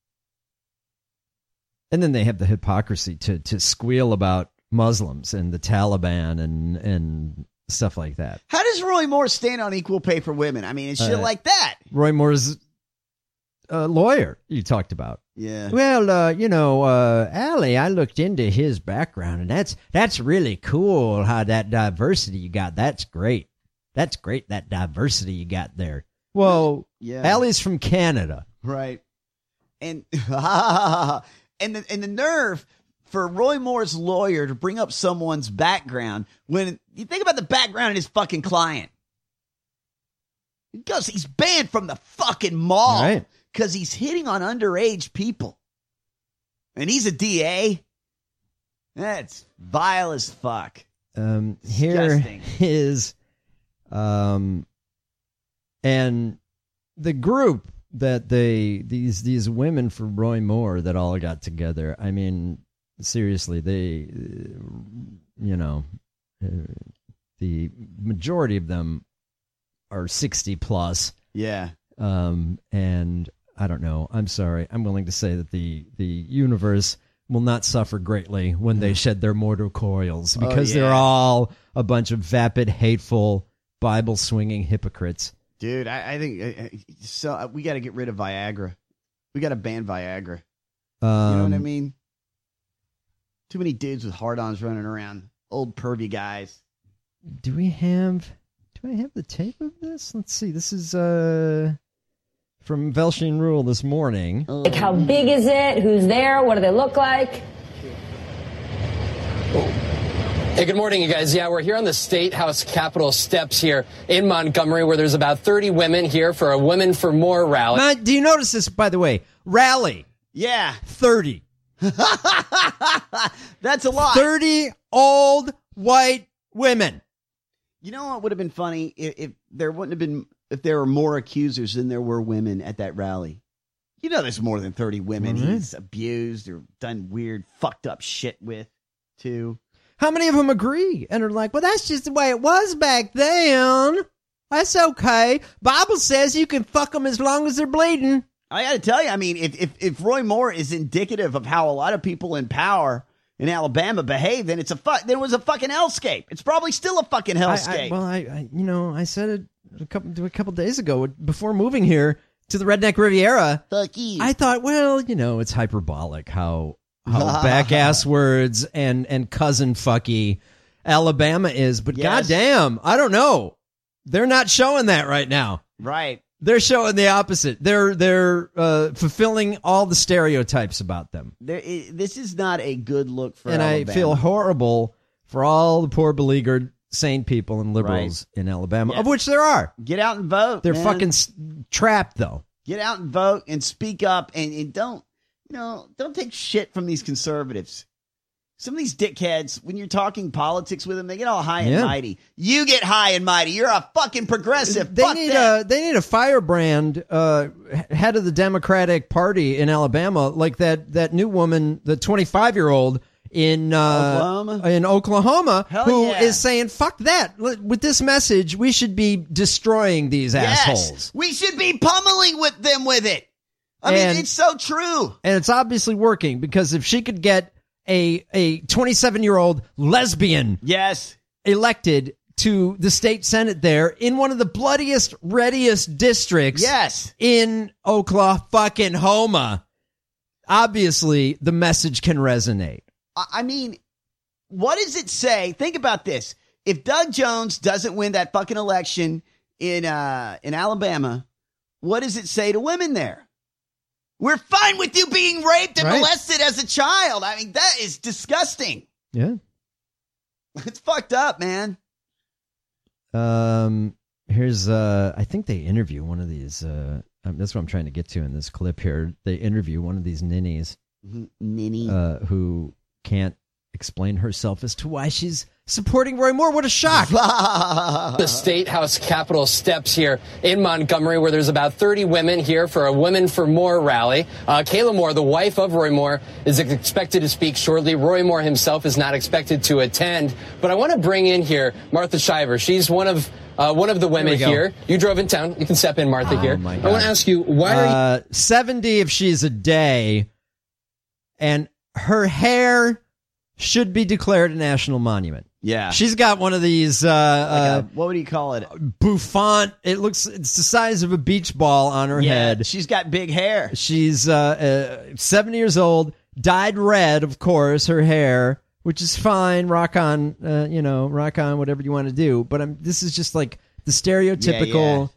And then they have the hypocrisy to squeal about Muslims and the Taliban and stuff like that. How does Roy Moore stand on equal pay for women? I mean, it's shit like that. Roy Moore's lawyer you talked about. Yeah. Well, Allie, I looked into his background, and that's really cool how that diversity you got. That's great. That's great, that diversity you got there. Well, yeah. Allie's from Canada. Right. And and the nerve for Roy Moore's lawyer to bring up someone's background when you think about the background of his fucking client. Because he's banned from the fucking mall because he's hitting on underage people. And he's a DA. That's vile as fuck. Here is, and the group that these women for Roy Moore that all got together. I mean, seriously, they, the majority of them are 60 plus. Yeah. And I don't know. I'm sorry. I'm willing to say that the universe will not suffer greatly when they shed their mortal coils because they're all a bunch of vapid, hateful, Bible-swinging hypocrites. Dude, I think so. We got to get rid of Viagra. We got to ban Viagra. You know what I mean? Too many dudes with hard-ons running around. Old pervy guys. Do I have the tape of this? Let's see. This is from Velshine Rule this morning. Like, how big is it? Who's there? What do they look like? Hey, good morning, you guys. Yeah, we're here on the State House Capitol steps here in Montgomery, where there's about 30 women here for a Women for More rally. Now, do you notice this, by the way? Rally. Yeah. 30. That's a lot. 30 old white women. You know what would have been funny if there were more accusers than there were women at that rally. You know, there's more than 30 women he's abused or done weird, fucked up shit with, too. how many of them agree and are like, well, that's just the way it was back then. That's okay. Bible says you can fuck them as long as they're bleeding. I got to tell you, I mean, if Roy Moore is indicative of how a lot of people in power in Alabama behave, then then it was a fucking hellscape. It's probably still a fucking hellscape. I said it a couple days ago before moving here to the Redneck Riviera. Fuck you. I thought, well, it's hyperbolic how back-ass words and cousin fucky Alabama is, but goddamn, I don't know. They're not showing that right now. Right. They're showing the opposite. They're fulfilling all the stereotypes about them. This is not a good look for and Alabama. I feel horrible for all the poor beleaguered sane people and liberals in Alabama, of which there are. Get out and vote. They're man. fucking trapped, though. Get out and vote and speak up and don't take shit from these conservatives. Some of these dickheads, when you're talking politics with them, they get all high and mighty. You get high and mighty. You're a fucking progressive. They need a firebrand head of the Democratic Party in Alabama, like that new woman, the 25-year-old in Oklahoma, who is saying, fuck that. With this message, we should be destroying these assholes. We should be pummeling them with it. I mean, it's so true. And it's obviously working, because if she could get a 27-year-old lesbian elected to the state Senate there in one of the bloodiest, readiest districts in Oklahoma, obviously the message can resonate. I mean, what does it say? Think about this. If Doug Jones doesn't win that fucking election in Alabama, what does it say to women there? We're fine with you being raped and molested as a child. I mean, that is disgusting. Yeah. It's fucked up, man. Here's, I think they interview one of these, that's what I'm trying to get to in this clip here. They interview one of these ninnies. Who can't explain herself as to why she's supporting Roy Moore. What a shock. The State House Capitol steps here in Montgomery, where there's about 30 women here for a Women for More rally. Kayla Moore, the wife of Roy Moore, is expected to speak shortly. Roy Moore himself is not expected to attend. But I want to bring in here Martha Shiver. She's one of the women here. You drove in town. You can step in, Martha, here. I want to ask you, why are you... 70 if she's a day, and her hair should be declared a national monument. Yeah. She's got one of these, what would you call it? Bouffant. It's the size of a beach ball on her head. She's got big hair. She's 70 years old, dyed red, of course, her hair, which is fine. Rock on whatever you want to do. But this is just like the stereotypical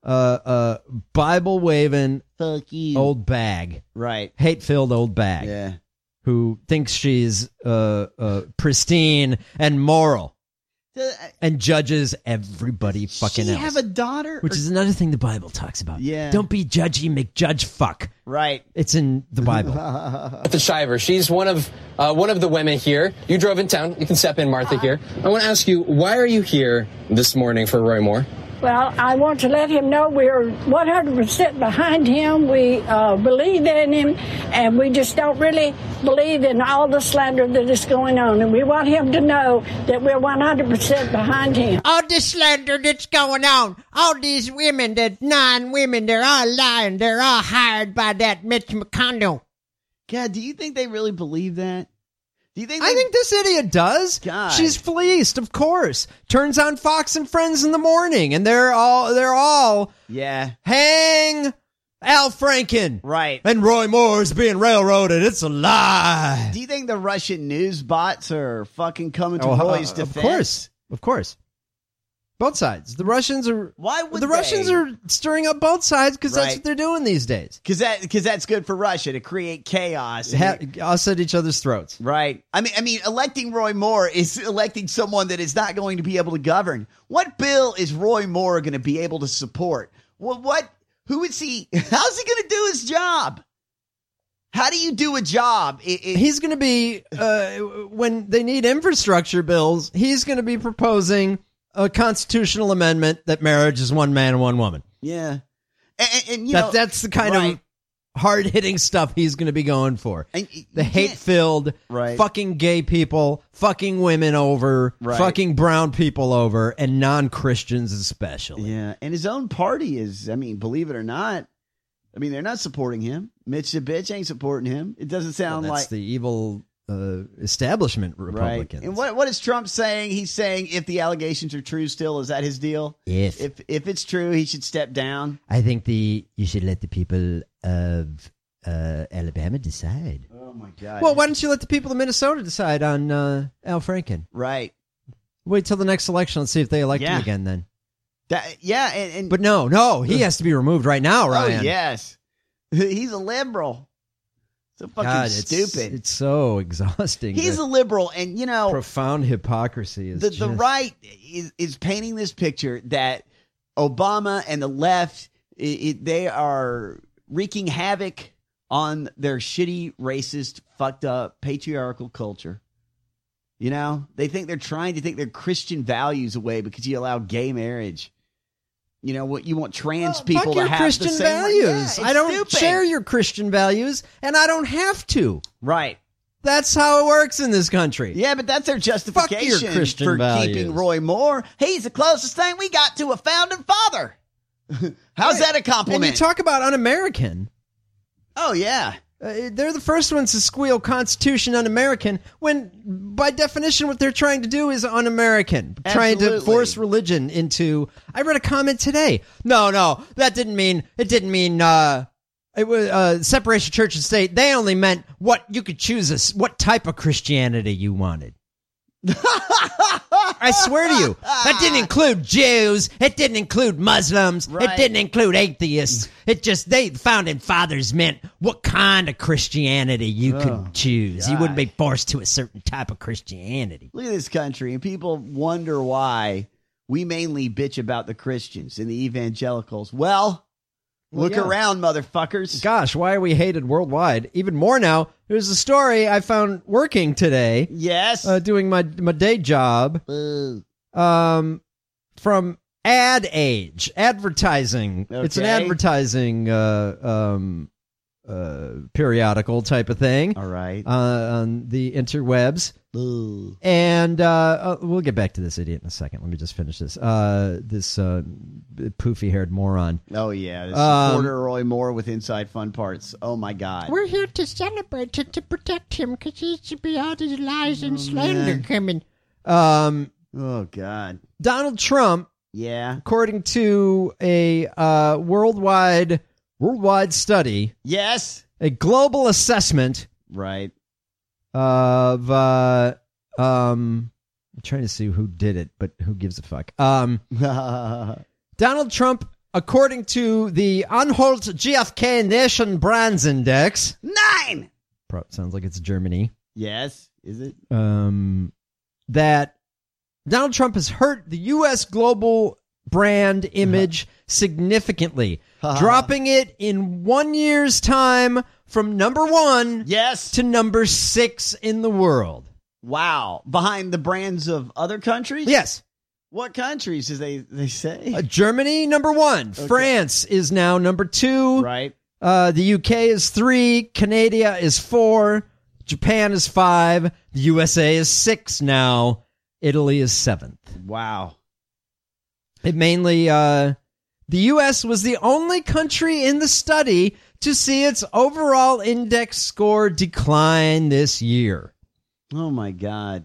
Bible waving old bag. Right. Hate-filled old bag. Yeah. Who thinks she's pristine and moral and judges everybody fucking else. Does she have a daughter? Which is another thing the Bible talks about. Yeah. Don't be judgy, make judge fuck. Right. It's in the Bible. Martha Shiver. She's one of the women here. You drove in town. You can step in, Martha, here. I want to ask you, why are you here this morning for Roy Moore? Well, I want to let him know we're 100% behind him. We believe in him, and we just don't really believe in all the slander that is going on. And we want him to know that we're 100% behind him. All the slander that's going on, all these women, that 9 women, they're all lying. They're all hired by that Mitch McConnell. God, do you think they really believe that? Do you think I think this idiot does. God. She's fleeced, of course. Turns on Fox and Friends in the morning, and they're all hang Al Franken. Right. And Roy Moore's being railroaded. It's a lie. Do you think the Russian news bots are fucking coming to Roy's defense? Of course. Both sides. The Russians are. Why would the Russians are stirring up both sides because that's what they're doing these days. Because that's good for Russia to create chaos. Us at each other's throats. Right. I mean, electing Roy Moore is electing someone that is not going to be able to govern. What bill is Roy Moore going to be able to support? What? Who is he? How's he going to do his job? How do you do a job? He's going to be when they need infrastructure bills. He's going to be proposing a constitutional amendment that marriage is one man and one woman. Yeah. And that's the kind of hard-hitting stuff he's going to be going for. And the hate-filled, fucking gay people, fucking women over, fucking brown people over, and non-Christians especially. Yeah, and his own party is, I mean, believe it or not, I mean, they're not supporting him. Mitch the bitch ain't supporting him. It doesn't sound that's like... the evil establishment Republicans. And what is Trump saying? He's saying if the allegations are true still, is that his deal? If it's true, he should step down. I think you should let the people of Alabama decide. Oh, my God. Well, why don't you let the people of Minnesota decide on Al Franken? Right. Wait till the next election. Let's see if they elect him again then. But no, he has to be removed right now, Ryan. Oh, yes. He's a liberal. So fucking stupid. It's so exhausting. He's a liberal, and, profound hypocrisy is the right is painting this picture that Obama and the left, they are wreaking havoc on their shitty, racist, fucked up, patriarchal culture. They think they're trying to take their Christian values away because you allow gay marriage. What you want trans people to have Christian the same values. I don't stupid. share your Christian values, and I don't have to. Right. That's how it works in this country. Yeah, but that's their justification for keeping Roy Moore. He's the closest thing we got to a founding father. How's that a compliment? And you talk about un-American. Oh, yeah. They're the first ones to squeal Constitution un-American when, by definition, what they're trying to do is un-American. Trying to force religion into... I read a comment today. No, that didn't mean... It didn't mean... it was separation of church and state. They only meant what you could choose what type of Christianity you wanted. I swear to you, that didn't include Jews. It didn't include Muslims. Right. It didn't include atheists. The founding fathers meant what kind of Christianity you could choose. God. You wouldn't be forced to a certain type of Christianity. Look at this country, and people wonder why we mainly bitch about the Christians and the evangelicals. Well, look around, motherfuckers. Gosh, why are we hated worldwide? Even more now. There's a story I found working today. Yes. Doing my day job. From Ad Age. Advertising. Okay. It's an advertising periodical type of thing. All right. On the interwebs. Ooh. And we'll get back to this idiot in a second. Let me just finish this. This poofy-haired moron. Oh, yeah. Supporter Roy Moore with Inside Fun Parts. Oh, my God. We're here to celebrate, to protect him, because he should be all these lies and slander coming. Oh, God. Donald Trump, according to a worldwide study. Yes. A global assessment. Right. Of I'm trying to see who did it, but who gives a fuck. Donald Trump, according to the Anhalt GfK Nation Brands Index, 9. Sounds like it's Germany. Yes, is it? That Donald Trump has hurt the U.S. global brand image significantly, dropping it in 1 year's time from number 1 to number 6 in the world. Wow. Behind the brands of other countries? Yes. What countries do they say? Germany, number 1. Okay. France is now number 2. Right. The UK is 3. Canada is 4. Japan is 5. The USA is 6 now. Italy is 7th. Wow. It mainly... the U.S. was the only country in the study to see its overall index score decline this year. Oh, my God.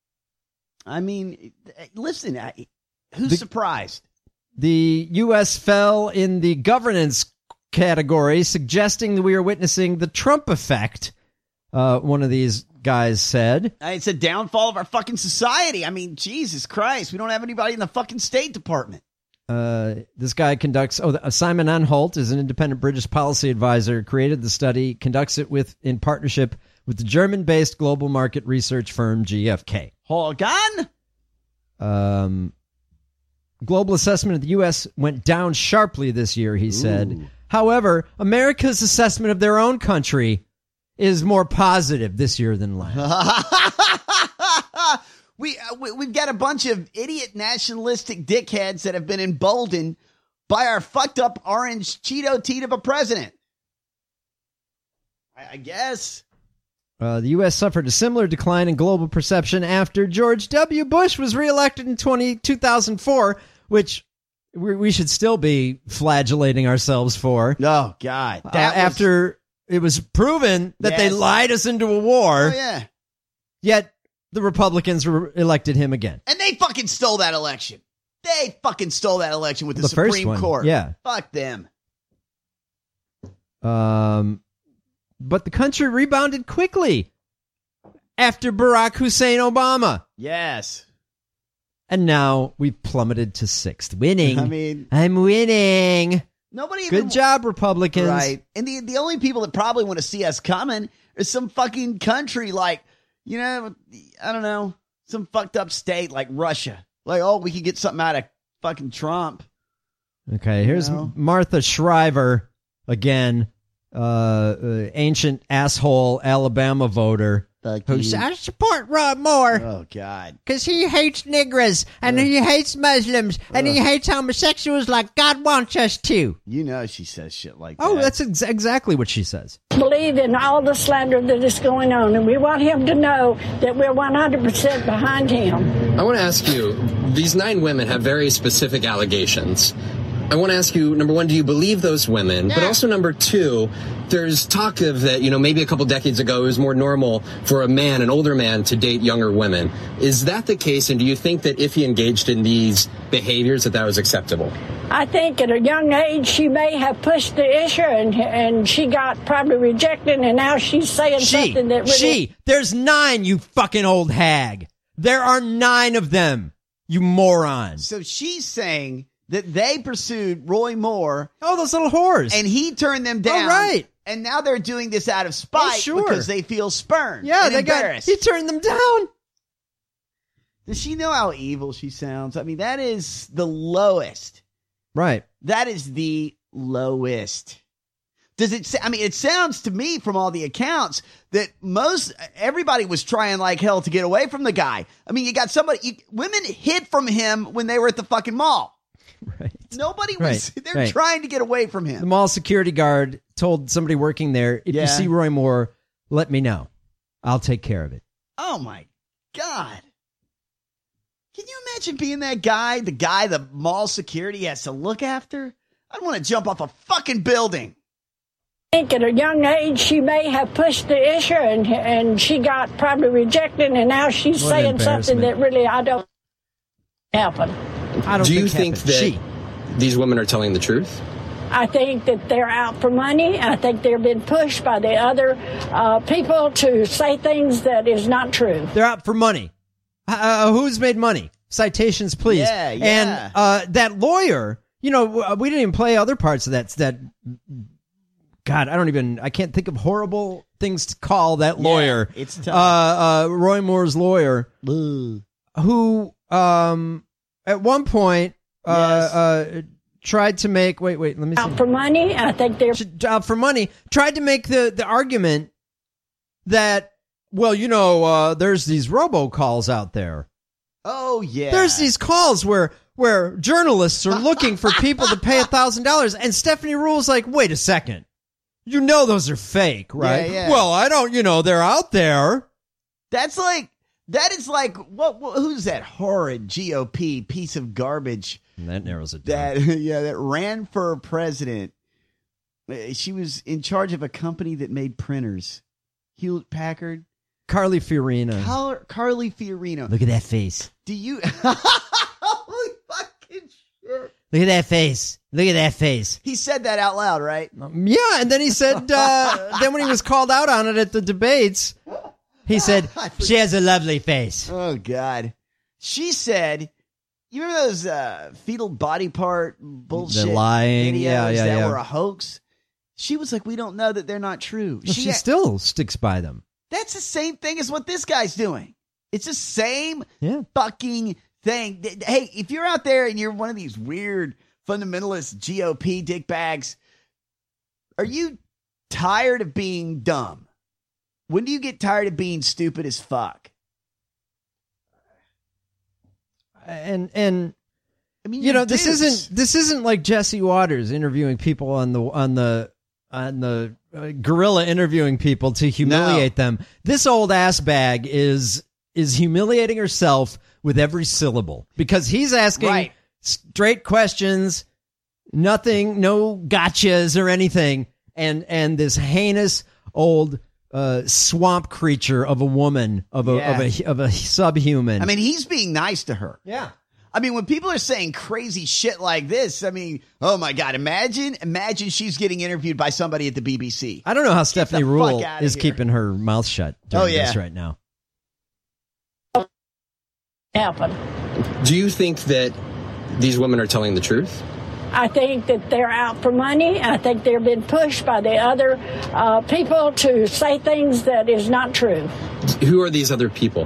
I mean, listen, who's surprised? The U.S. fell in the governance category, suggesting that we are witnessing the Trump effect, one of these guys said. It's a downfall of our fucking society. I mean, Jesus Christ, we don't have anybody in the fucking State Department. This guy conducts... Simon Anhalt is an independent British policy advisor, created the study, conducts it in partnership with the German-based global market research firm GfK. Hold on. Global assessment of the U.S. went down sharply this year, he said. However, America's assessment of their own country is more positive this year than last. We've got a bunch of idiot nationalistic dickheads that have been emboldened by our fucked up orange Cheeto teat of a president. I guess. The U.S. suffered a similar decline in global perception after George W. Bush was reelected in 2004, which we should still be flagellating ourselves for. Oh, God. After it was proven that they lied us into a war. Oh, yeah. Yet the Republicans elected him again. And they fucking stole that election. They fucking stole that election with the Supreme Court. Yeah. Fuck them. But the country rebounded quickly after Barack Hussein Obama. Yes. And now we've plummeted to 6th. Winning. I mean, I'm winning. Nobody Good job, Republicans. Right. And the only people that probably want to see us coming is some fucking country like, you know, I don't know, some fucked up state like Russia. Like, oh, we could get something out of fucking Trump. Okay, here's Martha Shriver again. Ancient asshole Alabama voter who said, I support Roy Moore. Oh, God. Because he hates niggers, and he hates Muslims, and he hates homosexuals like God wants us to. You know she says shit like that. Oh, that's exactly what she says. Believe in all the slander that is going on, and we want him to know that we're 100% behind him. I want to ask you, these 9 women have very specific allegations. I want to ask you, number one, do you believe those women? Yeah. But also, number two, there's talk of that, you know, maybe a couple decades ago, it was more normal for a man, an older man, to date younger women. Is that the case? And do you think that if he engaged in these behaviors, that was acceptable? I think at a young age, she may have pushed the issue, and she got probably rejected, and now she's saying something that really... There's 9, you fucking old hag. There are 9 of them, you moron. So she's saying that they pursued Roy Moore. Oh, those little whores. And he turned them down. Oh, right. And now they're doing this out of spite because they feel spurned. Yeah, and embarrassed. He turned them down. Does she know how evil she sounds? I mean, that is the lowest. Right. That is the lowest. Does it? I mean, it sounds to me from all the accounts that everybody was trying like hell to get away from the guy. I mean, you got women hid from him when they were at the fucking mall. Right. Nobody was. They're trying to get away from him. The mall security guard told somebody working there, if you see Roy Moore, let me know. I'll take care of it. Oh, my God. Can you imagine being that guy, the mall security has to look after? I'd want to jump off a fucking building. I think at a young age, she may have pushed the issue, and she got probably rejected, and now she's saying something that really I don't happen. Do you think that these women are telling the truth? I think that they're out for money. I think they're being pushed by the other people to say things that is not true. They're out for money. Who's made money? Citations, please. Yeah. And that lawyer, you know, we didn't even play other parts of that. God, I can't think of horrible things to call that lawyer. It's tough. Roy Moore's lawyer, who, at one point, tried to make, wait, let me see. Out for money, I think they're... Out for money, tried to make the argument that, well, you know, there's these robocalls out there. Oh, yeah. There's these calls where journalists are looking for people to pay $1,000, and Stephanie Rule's like, wait a second. You know those are fake, right? Yeah. Well, I don't, they're out there. That is like, who's that horrid GOP piece of garbage? And that narrows it down. That ran for president. She was in charge of a company that made printers. Hewlett Packard. Carly Fiorina. Carly Fiorina. Look at that face. Do you... Holy fucking shit. Look at that face. Look at that face. He said that out loud, right? Yeah, and then he said, then when he was called out on it at the debates, he said, she has a lovely face. Oh, God. She said, you remember those fetal body part bullshit the lying videos that were a hoax? She was like, we don't know that they're not true. Well, she still sticks by them. That's the same thing as what this guy's doing. It's the same fucking thing. Hey, if you're out there and you're one of these weird fundamentalist GOP dickbags, are you tired of being dumb? When do you get tired of being stupid as fuck? And I mean, this isn't like Jesse Waters interviewing people on guerrilla interviewing people to humiliate them. This old ass bag is humiliating herself with every syllable because he's asking straight questions, nothing, no gotchas or anything, and this heinous old swamp creature of a woman, of a subhuman. I mean, he's being nice to her. Yeah. I mean, when people are saying crazy shit like this, I mean, oh my God, imagine she's getting interviewed by somebody at the BBC. I don't know how Stephanie Rule is keeping her mouth shut during this right now. Happen. Do you think that these women are telling the truth? I think that they're out for money. I think they're being pushed by the other people to say things that is not true. Who are these other people?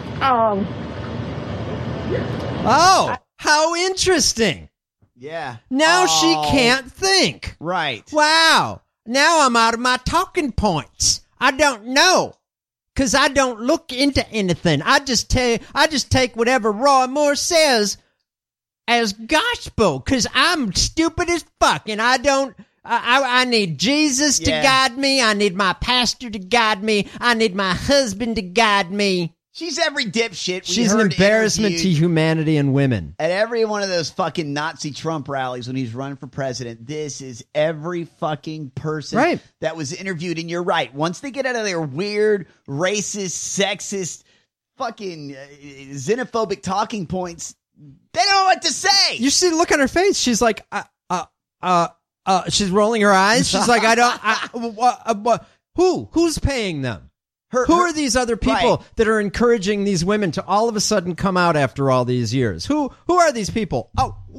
Oh, how interesting. Yeah. Now she can't think. Right. Wow. Now I'm out of my talking points. I don't know. Because I don't look into anything. I just take whatever Roy Moore says as gospel. Because I'm stupid as fuck. And I need Jesus to guide me. I need my pastor to guide me. I need my husband to guide me. She's every dipshit. She's an embarrassment to humanity and women. At every one of those fucking Nazi Trump rallies when he's running for president, this is every fucking person that was interviewed. And you're right. Once they get out of their weird, racist, sexist, fucking xenophobic talking points, they don't know what to say. You see the look on her face. She's like, she's rolling her eyes. She's like, who's paying them? Who are these other people that are encouraging these women to all of a sudden come out after all these years? Who are these people?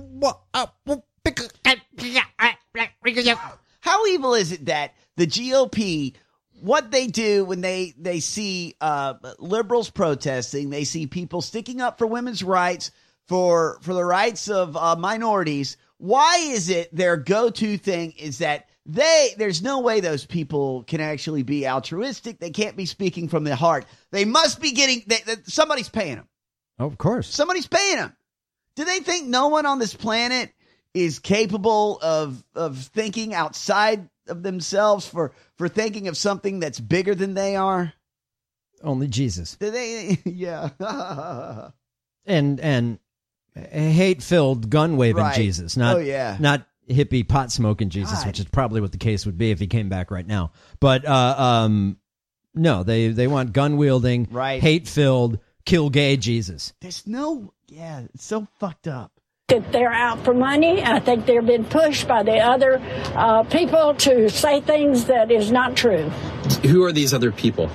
How evil is it that the GOP, what they do when they see liberals protesting, they see people sticking up for women's rights, for the rights of minorities, why is it their go-to thing is that there's no way those people can actually be altruistic. They can't be speaking from the heart. They must be getting, somebody's paying them. Oh, of course. Somebody's paying them. Do they think no one on this planet is capable of thinking outside of themselves for thinking of something that's bigger than they are? Only Jesus. Do they? Yeah. and hate-filled gun-waving Jesus. Not hippie pot-smoking Jesus, which is probably what the case would be if he came back right now. But no, they want gun-wielding, hate-filled, kill-gay Jesus. There's no... Yeah, it's so fucked up. That they're out for money. I think they're being pushed by the other people to say things that is not true. Who are these other people?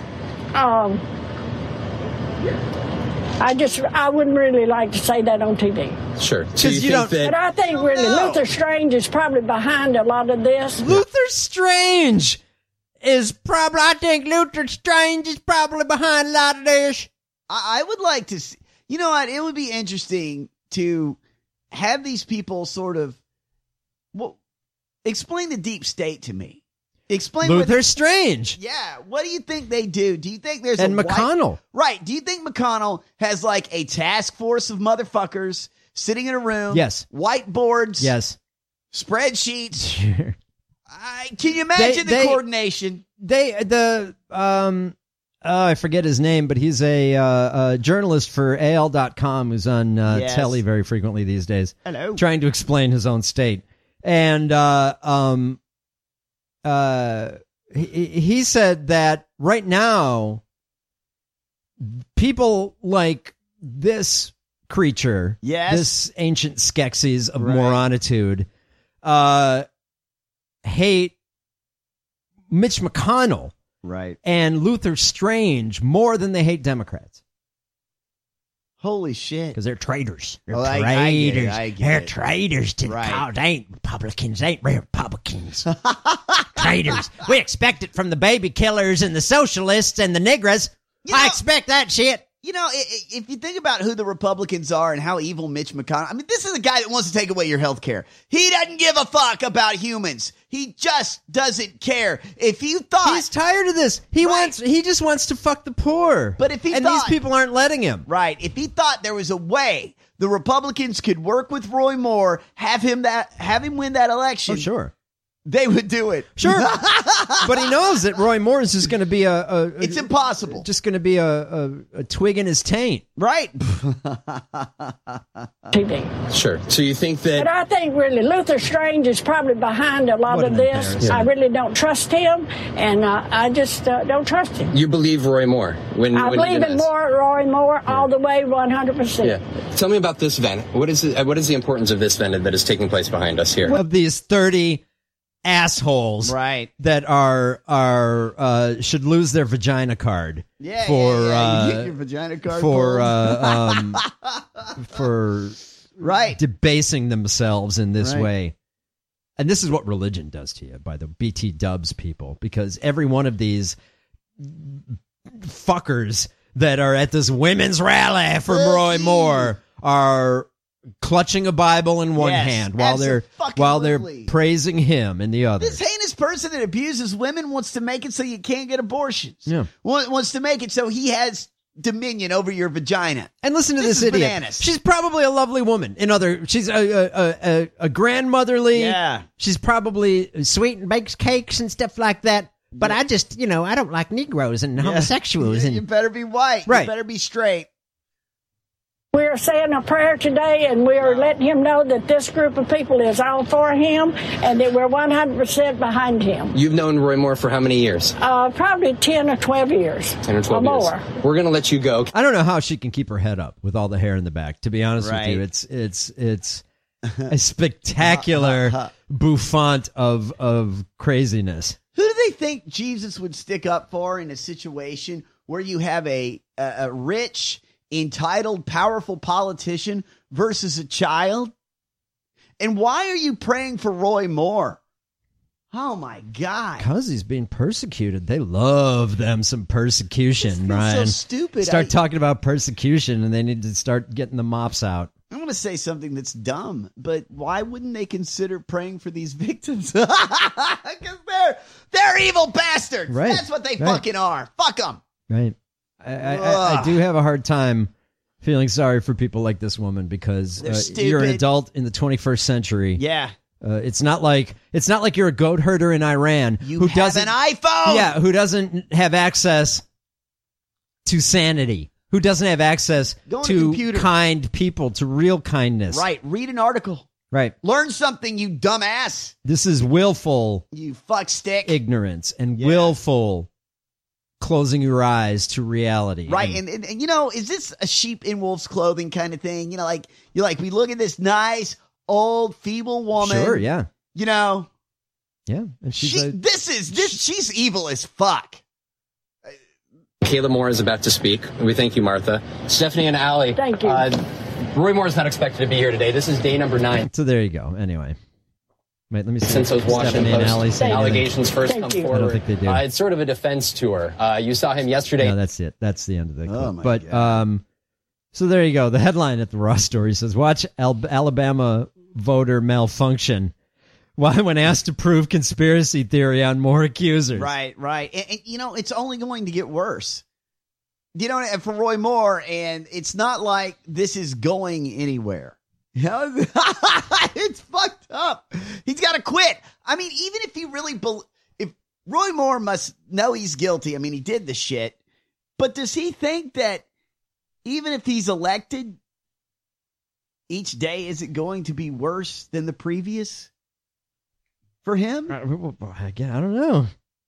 I wouldn't really like to say that on TV. Sure. So you think but I think really Luther Strange is probably behind a lot of this. Luther Strange is probably, I think Luther Strange is probably behind a lot of this. I would like to see, you know what, it would be interesting to have these people sort of, explain the deep state to me. Explain Luther Strange. Yeah. What do you think they do? Do you think there's McConnell. Right. Do you think McConnell has like a task force of motherfuckers sitting in a room? Yes. Whiteboards. Yes. Spreadsheets. Sure. Can you imagine the coordination? I forget his name, but he's a journalist for AL.com who's on telly very frequently these days. Hello. Trying to explain his own state. And he said that right now, people like this creature, this ancient Skeksis of moronitude, hate Mitch McConnell and Luther Strange more than they hate Democrats. Holy shit. Because they're traitors. They're traitors. I get They're traitors to the cause. They ain't Republicans. They ain't Republicans. Traitors. We expect it from the baby killers and the socialists and the niggas. I expect that shit. You know, if you think about who the Republicans are and how evil Mitch McConnell... I mean, this is a guy that wants to take away your health care. He doesn't give a fuck about humans. He just doesn't care. If you thought... He's tired of this. He just wants to fuck the poor. But if he and these people aren't letting him. Right. If he thought there was a way the Republicans could work with Roy Moore, have him win that election... Oh, sure. they would do it. Sure. But he knows that Roy Moore is just going to be it's impossible. Just going to be a twig in his taint. Right. Sure. So you think that... But I think really Luther Strange is probably behind a lot of this. I really don't trust him, and I just don't trust him. You believe Roy Moore? I believe in Roy Moore all the way, 100%. Yeah. Tell me about this event. What is the importance of this event that is taking place behind us here? Of these 30 assholes that are should lose their vagina card You get your vagina card for debasing themselves in this way. And this is what religion does to you, by the BT Dubs people, because every one of these fuckers that are at this women's rally for Roy Moore are clutching a Bible in one hand while they're praising him in the other. This heinous person that abuses women wants to make it so you can't get abortions. Yeah. Wants to make it so he has dominion over your vagina. And listen to this idiot. Bananas. She's probably a lovely woman. She's a grandmotherly. Yeah. She's probably sweet and bakes cakes and stuff like that. But I just, I don't like Negroes and homosexuals. You better be white. Right. You better be straight. We're saying a prayer today, and we are letting him know that this group of people is all for him, and that we're 100% behind him. You've known Roy Moore for how many years? Probably 10 or 12 years. 10 or 12 years. More. We're going to let you go. I don't know how she can keep her head up with all the hair in the back. To be honest with you, it's a spectacular bouffant of craziness. Who do they think Jesus would stick up for in a situation where you have a rich, entitled, powerful politician versus a child? And why are you praying for Roy Moore? Oh my God! Because he's being persecuted. They love them some persecution, Ryan. So stupid. Start talking about persecution, and they need to start getting the mops out. I'm going to say something that's dumb, but why wouldn't they consider praying for these victims? Because they're evil bastards. Right. That's what they fucking are. Fuck them. Right. I do have a hard time feeling sorry for people like this woman, because you're an adult in the 21st century. Yeah. It's not like you're a goat herder in Iran who have an iPhone. Yeah, who doesn't have access to sanity, who doesn't have access to kind people, to real kindness. Right. Read an article. Right. Learn something, you dumbass. This is willful, you fuckstick, ignorance and willful closing your eyes to reality. Right. And is this a sheep in wolf's clothing kind of thing? We look at this nice, old, feeble woman. Sure, yeah. Yeah. And she's evil as fuck. Kayla Moore is about to speak. We thank you, Martha. Stephanie and Allie. Thank you. Roy Moore is not expected to be here today. This is day number 9. So there you go. Anyway. Wait, let me see. Since those Washington Post allegations first come forward. I don't think they do. It's sort of a defense tour. You saw him yesterday. No, that's it. That's the end of the clip. But so there you go. The headline at the Raw story says, "Watch Alabama voter malfunction when asked to prove conspiracy theory on Moore accusers." Right. And it's only going to get worse. For Roy Moore, and it's not like this is going anywhere. It's fucked up. He's got to quit. I mean, even if he really if Roy Moore must know he's guilty. I mean, he did the shit. But does he think that even if he's elected, each day is it going to be worse than the previous for him? Again, I don't know.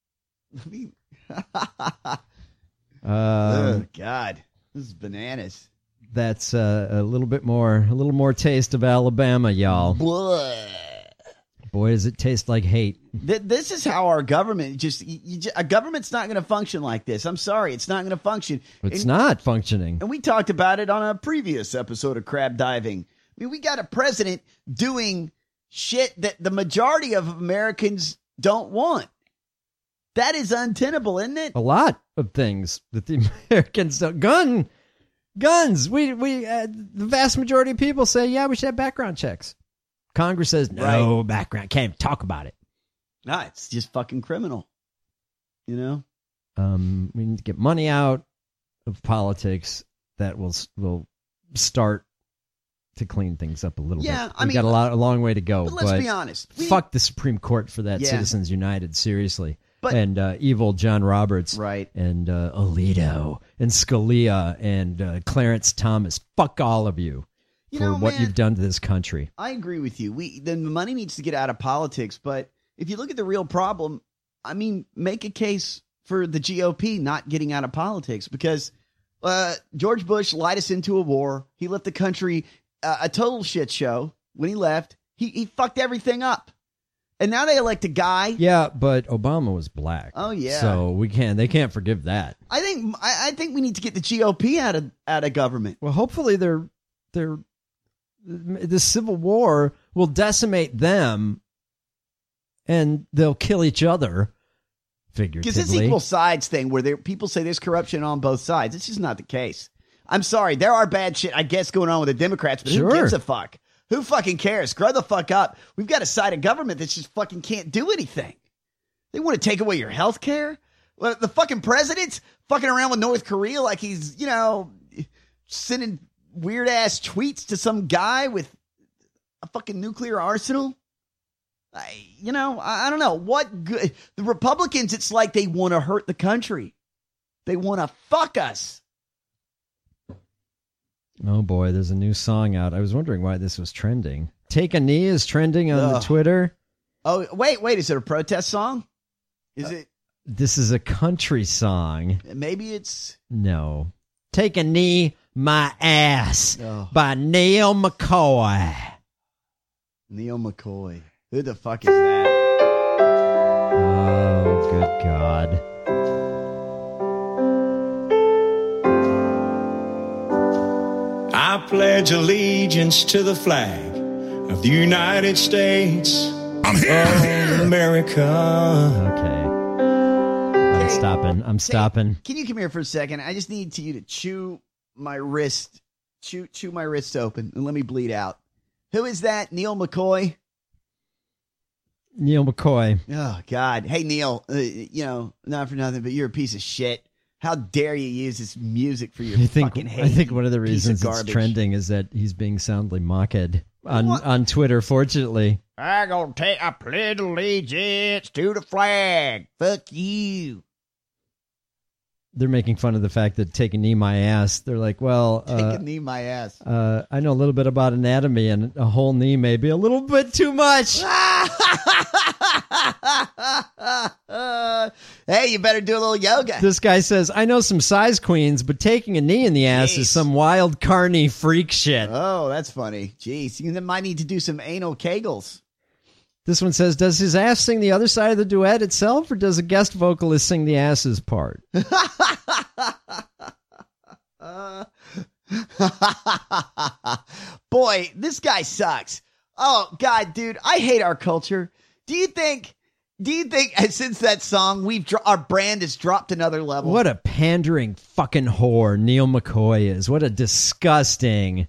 Oh God, this is bananas. That's a little more taste of Alabama, y'all. Boy, does it taste like hate. This is how our government a government's not going to function like this. I'm sorry, it's not going to function. It's not functioning. And we talked about it on a previous episode of Crab Diving. I mean, we got a president doing shit that the majority of Americans don't want. That is untenable, isn't it? A lot of things that the Americans don't. Guns. The vast majority of people say, yeah, we should have background checks. Congress says, no, background. Can't even talk about it. No, it's just fucking criminal. We need to get money out of politics that will start to clean things up a little bit. I We've mean, got a long way to go. but let's be honest. Fuck the Supreme Court for that. Yeah. Citizens United, seriously. But- and evil John Roberts, right? And Alito and Scalia and Clarence Thomas. Fuck all of you for what you've done to this country. I agree with you. The money needs to get out of politics, but if you look at the real problem, I mean, make a case for the GOP not getting out of politics, because George Bush lied us into a war. He left the country a total shit show when he left. He fucked everything up. And now they elect a guy. Yeah, but Obama was black. Oh, yeah. So they can't forgive that. I think we need to get the GOP out of government. Well, hopefully the Civil War will decimate them and they'll kill each other. Figuratively. Because this equal sides thing where people say there's corruption on both sides. It's just not the case. I'm sorry. There are bad shit, I guess, going on with the Democrats, but who gives a fuck? Who fucking cares? Grow the fuck up. We've got a side of government that just fucking can't do anything. They want to take away your health care? Well, the fucking president's fucking around with North Korea like he's, sending weird-ass tweets to some guy with a fucking nuclear arsenal. I don't know. What good? The Republicans, it's like they want to hurt the country. They want to fuck us. Oh, boy, there's a new song out. I was wondering why this was trending. Take a Knee is trending on the Twitter. Oh, wait. Is it a protest song? Is it? This is a country song. Maybe it's... No. Take a Knee, My Ass by Neil McCoy. Neil McCoy. Who the fuck is that? Oh, good God. I pledge allegiance to the flag of the United States of America. Okay. I'm stopping. Can you come here for a second? I just need you to chew my wrist. Chew my wrist open and let me bleed out. Who is that? Neil McCoy? Neil McCoy. Oh, God. Hey, Neil, not for nothing, but you're a piece of shit. How dare you use this music for your fucking hate? I think one of the reasons it's it's trending is that he's being soundly mocked on Twitter, fortunately. I'm going to take a pledge allegiance to the flag. Fuck you. They're making fun of the fact that take a knee my ass. They're like, well... take a knee my ass. I know a little bit about anatomy, and a whole knee may be a little bit too much. Hey, you better do a little yoga. This guy says, I know some size queens, but taking a knee in the ass is some wild carny freak shit. Oh, that's funny. Jeez, you might need to do some anal kegels. This one says, does his ass sing the other side of the duet itself, or does a guest vocalist sing the ass's part? Boy, this guy sucks. Oh, God, dude, I hate our culture. Do you think since that song, our brand has dropped another level? What a pandering fucking whore Neil McCoy is. What a disgusting...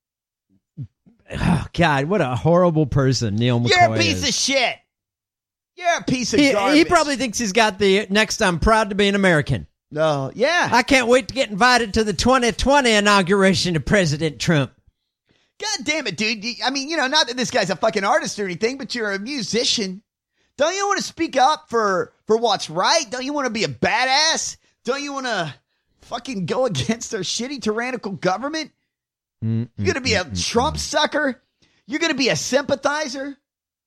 Oh, God, what a horrible person Neil McCoy is. You're a piece of shit. You're a piece of garbage. He probably thinks he's got the next I'm proud to be an American. No, yeah. I can't wait to get invited to the 2020 inauguration of President Trump. God damn it, dude. I mean, not that this guy's a fucking artist or anything, but you're a musician. Don't you want to speak up for what's right? Don't you want to be a badass? Don't you want to fucking go against our shitty tyrannical government? You're going to be a Trump sucker? You're going to be a sympathizer?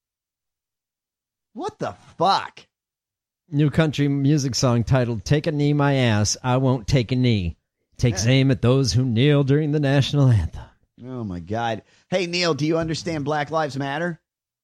What the fuck? New country music song titled Take a Knee My Ass, I Won't Take a Knee. Takes aim at those who kneel during the national anthem. Oh, my God. Hey, Neil, do you understand Black Lives Matter?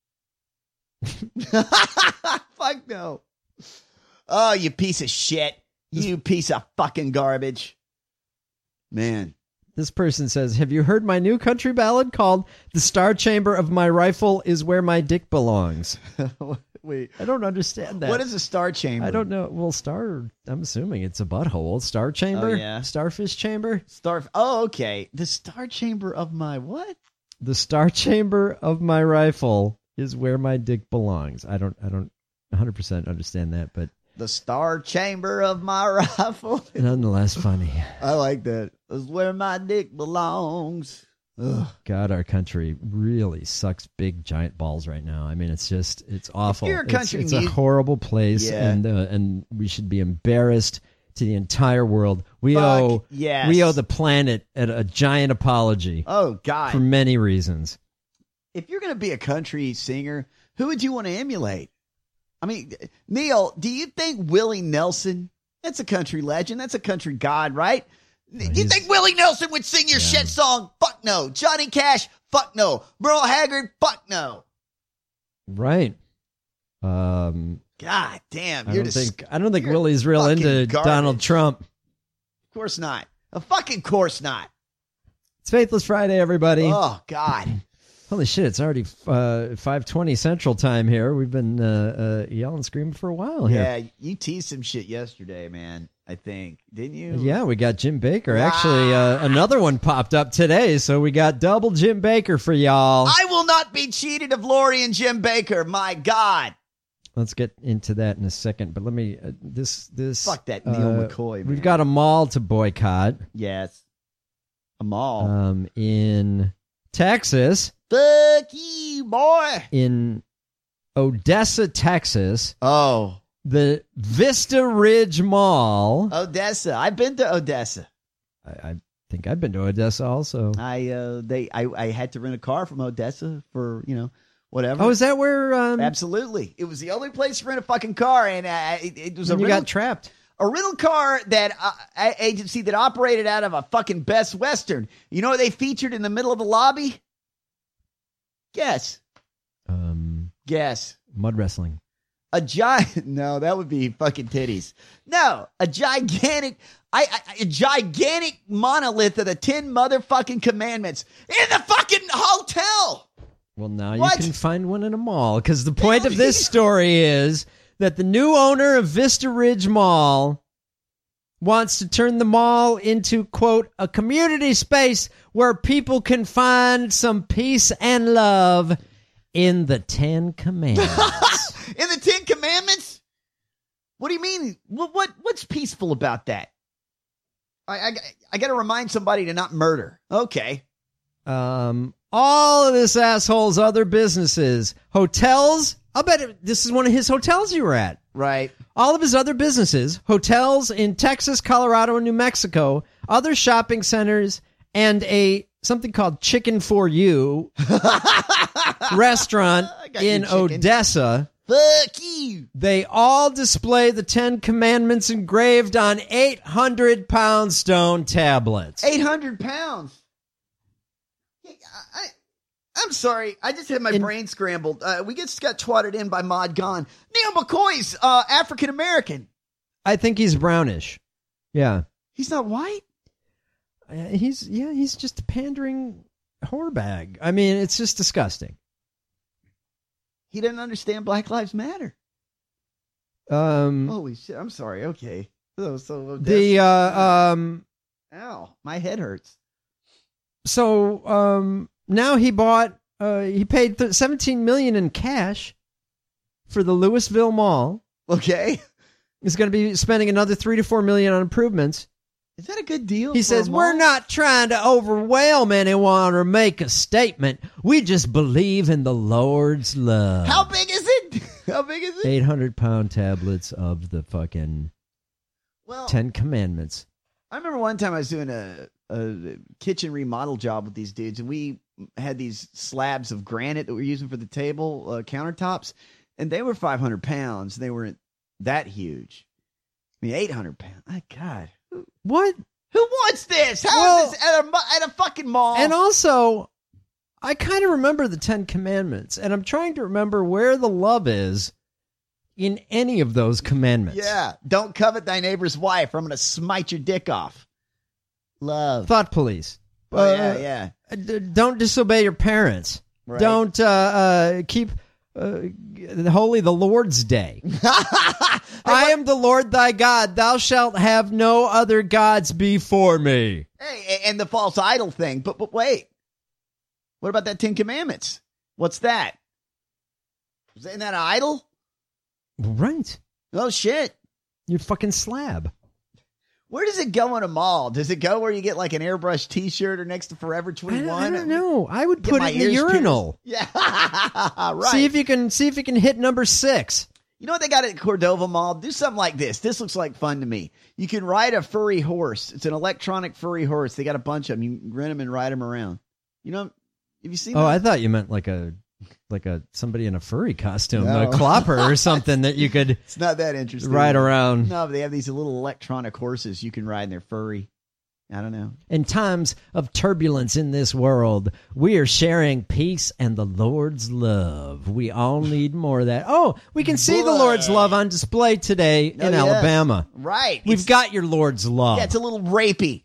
Fuck no. Oh, you piece of shit. You piece of fucking garbage. Man. This person says, have you heard my new country ballad called The Star Chamber of My Rifle is Where My Dick Belongs? Wait. I don't understand that. What is a star chamber? I don't know. Well, I'm assuming it's a butthole. Star chamber? Oh, yeah. Starfish chamber? Oh, okay. The star chamber of my what? The star chamber of my rifle is where my dick belongs. I don't 100% understand that, but... The star chamber of my rifle. Nonetheless funny. I like that. Is where my dick belongs. Ugh. God, our country really sucks big giant balls right now. I mean, it's awful. If you're a country it's a horrible place, and we should be embarrassed to the entire world. We owe the planet a giant apology. Oh God, for many reasons. If you're going to be a country singer, who would you want to emulate? I mean, Neil, do you think Willie Nelson? That's a country legend. That's a country god, right? Do you think Willie Nelson would sing your shit song? Fuck no. Johnny Cash? Fuck no. Merle Haggard? Fuck no. Right. God damn. I don't think Willie's real into garbage. Donald Trump. Of course not. A fucking course not. It's Faithless Friday, everybody. Oh, God. Holy shit, it's already 5:20 Central Time here. We've been yelling and screaming for a while here. Yeah, you teased some shit yesterday, man, I think. Didn't you? Yeah, we got Jim Baker. Actually, another one popped up today, so we got double Jim Baker for y'all. I will not be cheated of Lori and Jim Baker, my God. Let's get into that in a second, but let me, this. Fuck that Neil McCoy, man. We've got a mall to boycott. Yes. A mall. In Texas. Fuck you, boy. In Odessa, Texas. Oh. The Vista Ridge Mall. Odessa. I've been to Odessa. I think I've been to Odessa also. I had to rent a car from Odessa for, whatever. Oh, is that where? Absolutely. It was the only place to rent a fucking car, and it was you got trapped. A rental car agency that operated out of a fucking Best Western. You know what they featured in the middle of the lobby? Guess. Guess. Mud wrestling. No, that would be fucking titties. No, a gigantic monolith of the 10 motherfucking commandments in the fucking hotel. Well, now you can find one in a mall, because the point of this story is that the new owner of Vista Ridge Mall wants to turn the mall into, quote, a community space where people can find some peace and love in the 10 Commandments. In the 10 Commandments? What do you mean? What's peaceful about that? I got to remind somebody to not murder. Okay. All of this asshole's other businesses, hotels. I'll bet this is one of his hotels you were at. Right. All of his other businesses, hotels in Texas, Colorado, and New Mexico, other shopping centers, and something called Chicken for You restaurant in Odessa. Fuck you. They all display the 10 Commandments engraved on 800-pound stone tablets. 800 pounds. I'm sorry. I just had my brain scrambled. We just got twatted in by Mod Gone. Neil McCoy's African-American. I think he's brownish. Yeah. He's not white? He's just a pandering whore bag. I mean, it's just disgusting. He doesn't understand Black Lives Matter. Holy shit. I'm sorry. Okay. Ow, my head hurts. So, now he paid $17 million in cash for the Louisville Mall. Okay. He's going to be spending another $3 to $4 million on improvements. Is that a good deal? He says, we're not trying to overwhelm anyone or make a statement. We just believe in the Lord's love. How big is it? 800-pound tablets of the fucking 10 Commandments. I remember one time I was doing a kitchen remodel job with these dudes, and we had these slabs of granite that we were using for the table countertops, and they were 500 pounds. They weren't that huge. I mean, 800 pounds. My God. What? Who wants this? How is this at a fucking mall? And also, I kind of remember the 10 Commandments, and I'm trying to remember where the love is in any of those commandments. Yeah. Don't covet thy neighbor's wife, or I'm going to smite your dick off. Love. Thought police. Yeah. Don't disobey your parents. Right. Don't keep holy the Lord's Day. I am the Lord thy God. Thou shalt have no other gods before me. Hey, and the false idol thing. But wait. What about that 10 Commandments? What's that? Isn't that an idol? Right. Oh, shit. You fucking slab. Where does it go in a mall? Does it go where you get like an airbrush T-shirt or next to Forever 21? I don't know. I would put it in the urinal. Yeah, right. See if you can hit number 6. You know what they got at Cordova Mall? Do something like this. This looks like fun to me. You can ride a furry horse. It's an electronic furry horse. They got a bunch of them. You can rent them and ride them around. You know, have you seen that? Oh, I thought you meant like a somebody in a furry costume, No. a clopper or something that you could It's not that interesting. ride around. No, but they have these little electronic horses you can ride and they're furry. I don't know. In times of turbulence in this world, we are sharing peace and the Lord's love. We all need more of that. Oh, we can see the Lord's love on display today in yes. Alabama. Right. We've got your Lord's love. Yeah, it's a little rapey.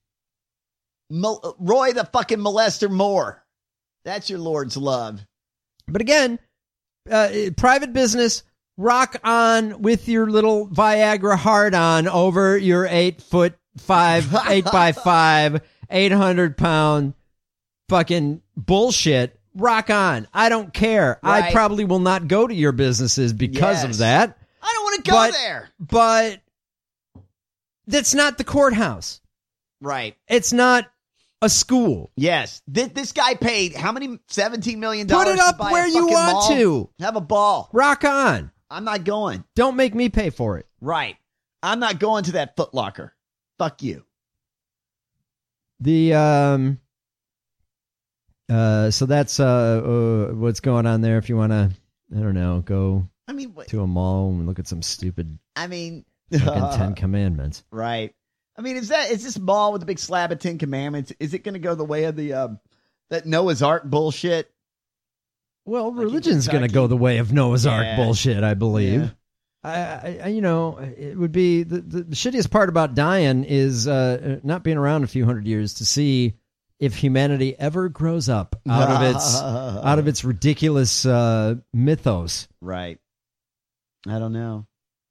Roy the fucking molester Moore. That's your Lord's love. But again, private business, rock on with your little Viagra hard-on over your 8'5", 8x5, 800-pound fucking bullshit. Rock on. I don't care. Right. I probably will not go to your businesses because of that. I don't want to go there. But that's not the courthouse. Right. It's not a school. Yes. This guy paid how many? $17 million. Put it up to buy where a you fucking want mall? to. Have a ball. Rock on. I'm not going. Don't make me pay for it. Right. I'm not going to that Foot Locker. Fuck you. The so that's what's going on there. If you want to, I don't know, go to a mall and look at some stupid fucking 10 Commandments. Right. I mean, is this mall with the big slab of 10 Commandments? Is it going to go the way of the that Noah's Ark bullshit? Well, religion's going to go the way of Noah's Ark bullshit, I believe. Yeah. I you know, it would be the shittiest part about dying is not being around a few hundred years to see if humanity ever grows up out of its ridiculous mythos. Right. I don't know.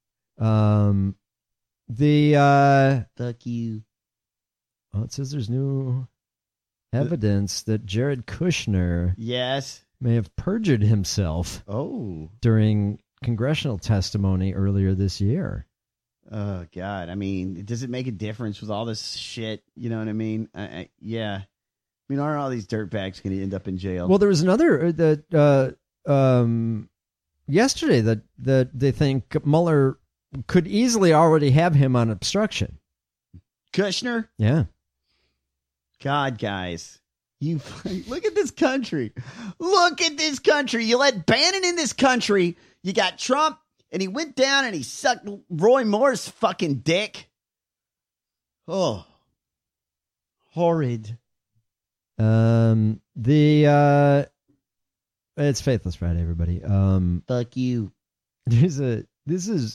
Fuck you. Well, it says there's new evidence that Jared Kushner may have perjured himself during congressional testimony earlier this year. Oh, God. I mean, does it make a difference with all this shit? You know what I mean? Yeah. I mean, aren't all these dirtbags going to end up in jail? Well, there was another that yesterday that they think Mueller could easily already have him on obstruction. Kushner? Yeah. God, guys. You look at this country. Look at this country. You let Bannon in this country. You got Trump, and he went down and he sucked Roy Moore's fucking dick. Oh. Horrid. It's Faithless Friday, everybody. Fuck you. This is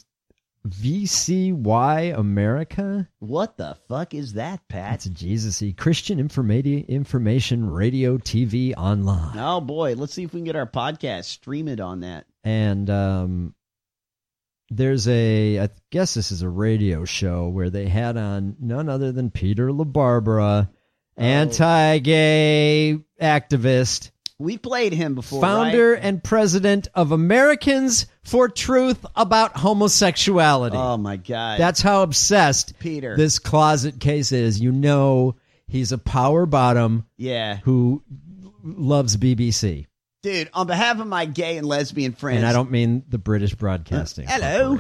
VCY America. What the fuck is that, Pat? It's a Jesus-y Christian information radio TV online. Oh boy, let's see if we can get our podcast streamed on that. And there's I guess this is a radio show where they had on none other than Peter LaBarbera, anti-gay activist. We played him before, founder right? and president of Americans for Truth about homosexuality. Oh, my God. That's how obsessed Peter this closet case is. You know he's a power bottom who loves BBC. Dude, on behalf of my gay and lesbian friends. And I don't mean the British Broadcasting Hello.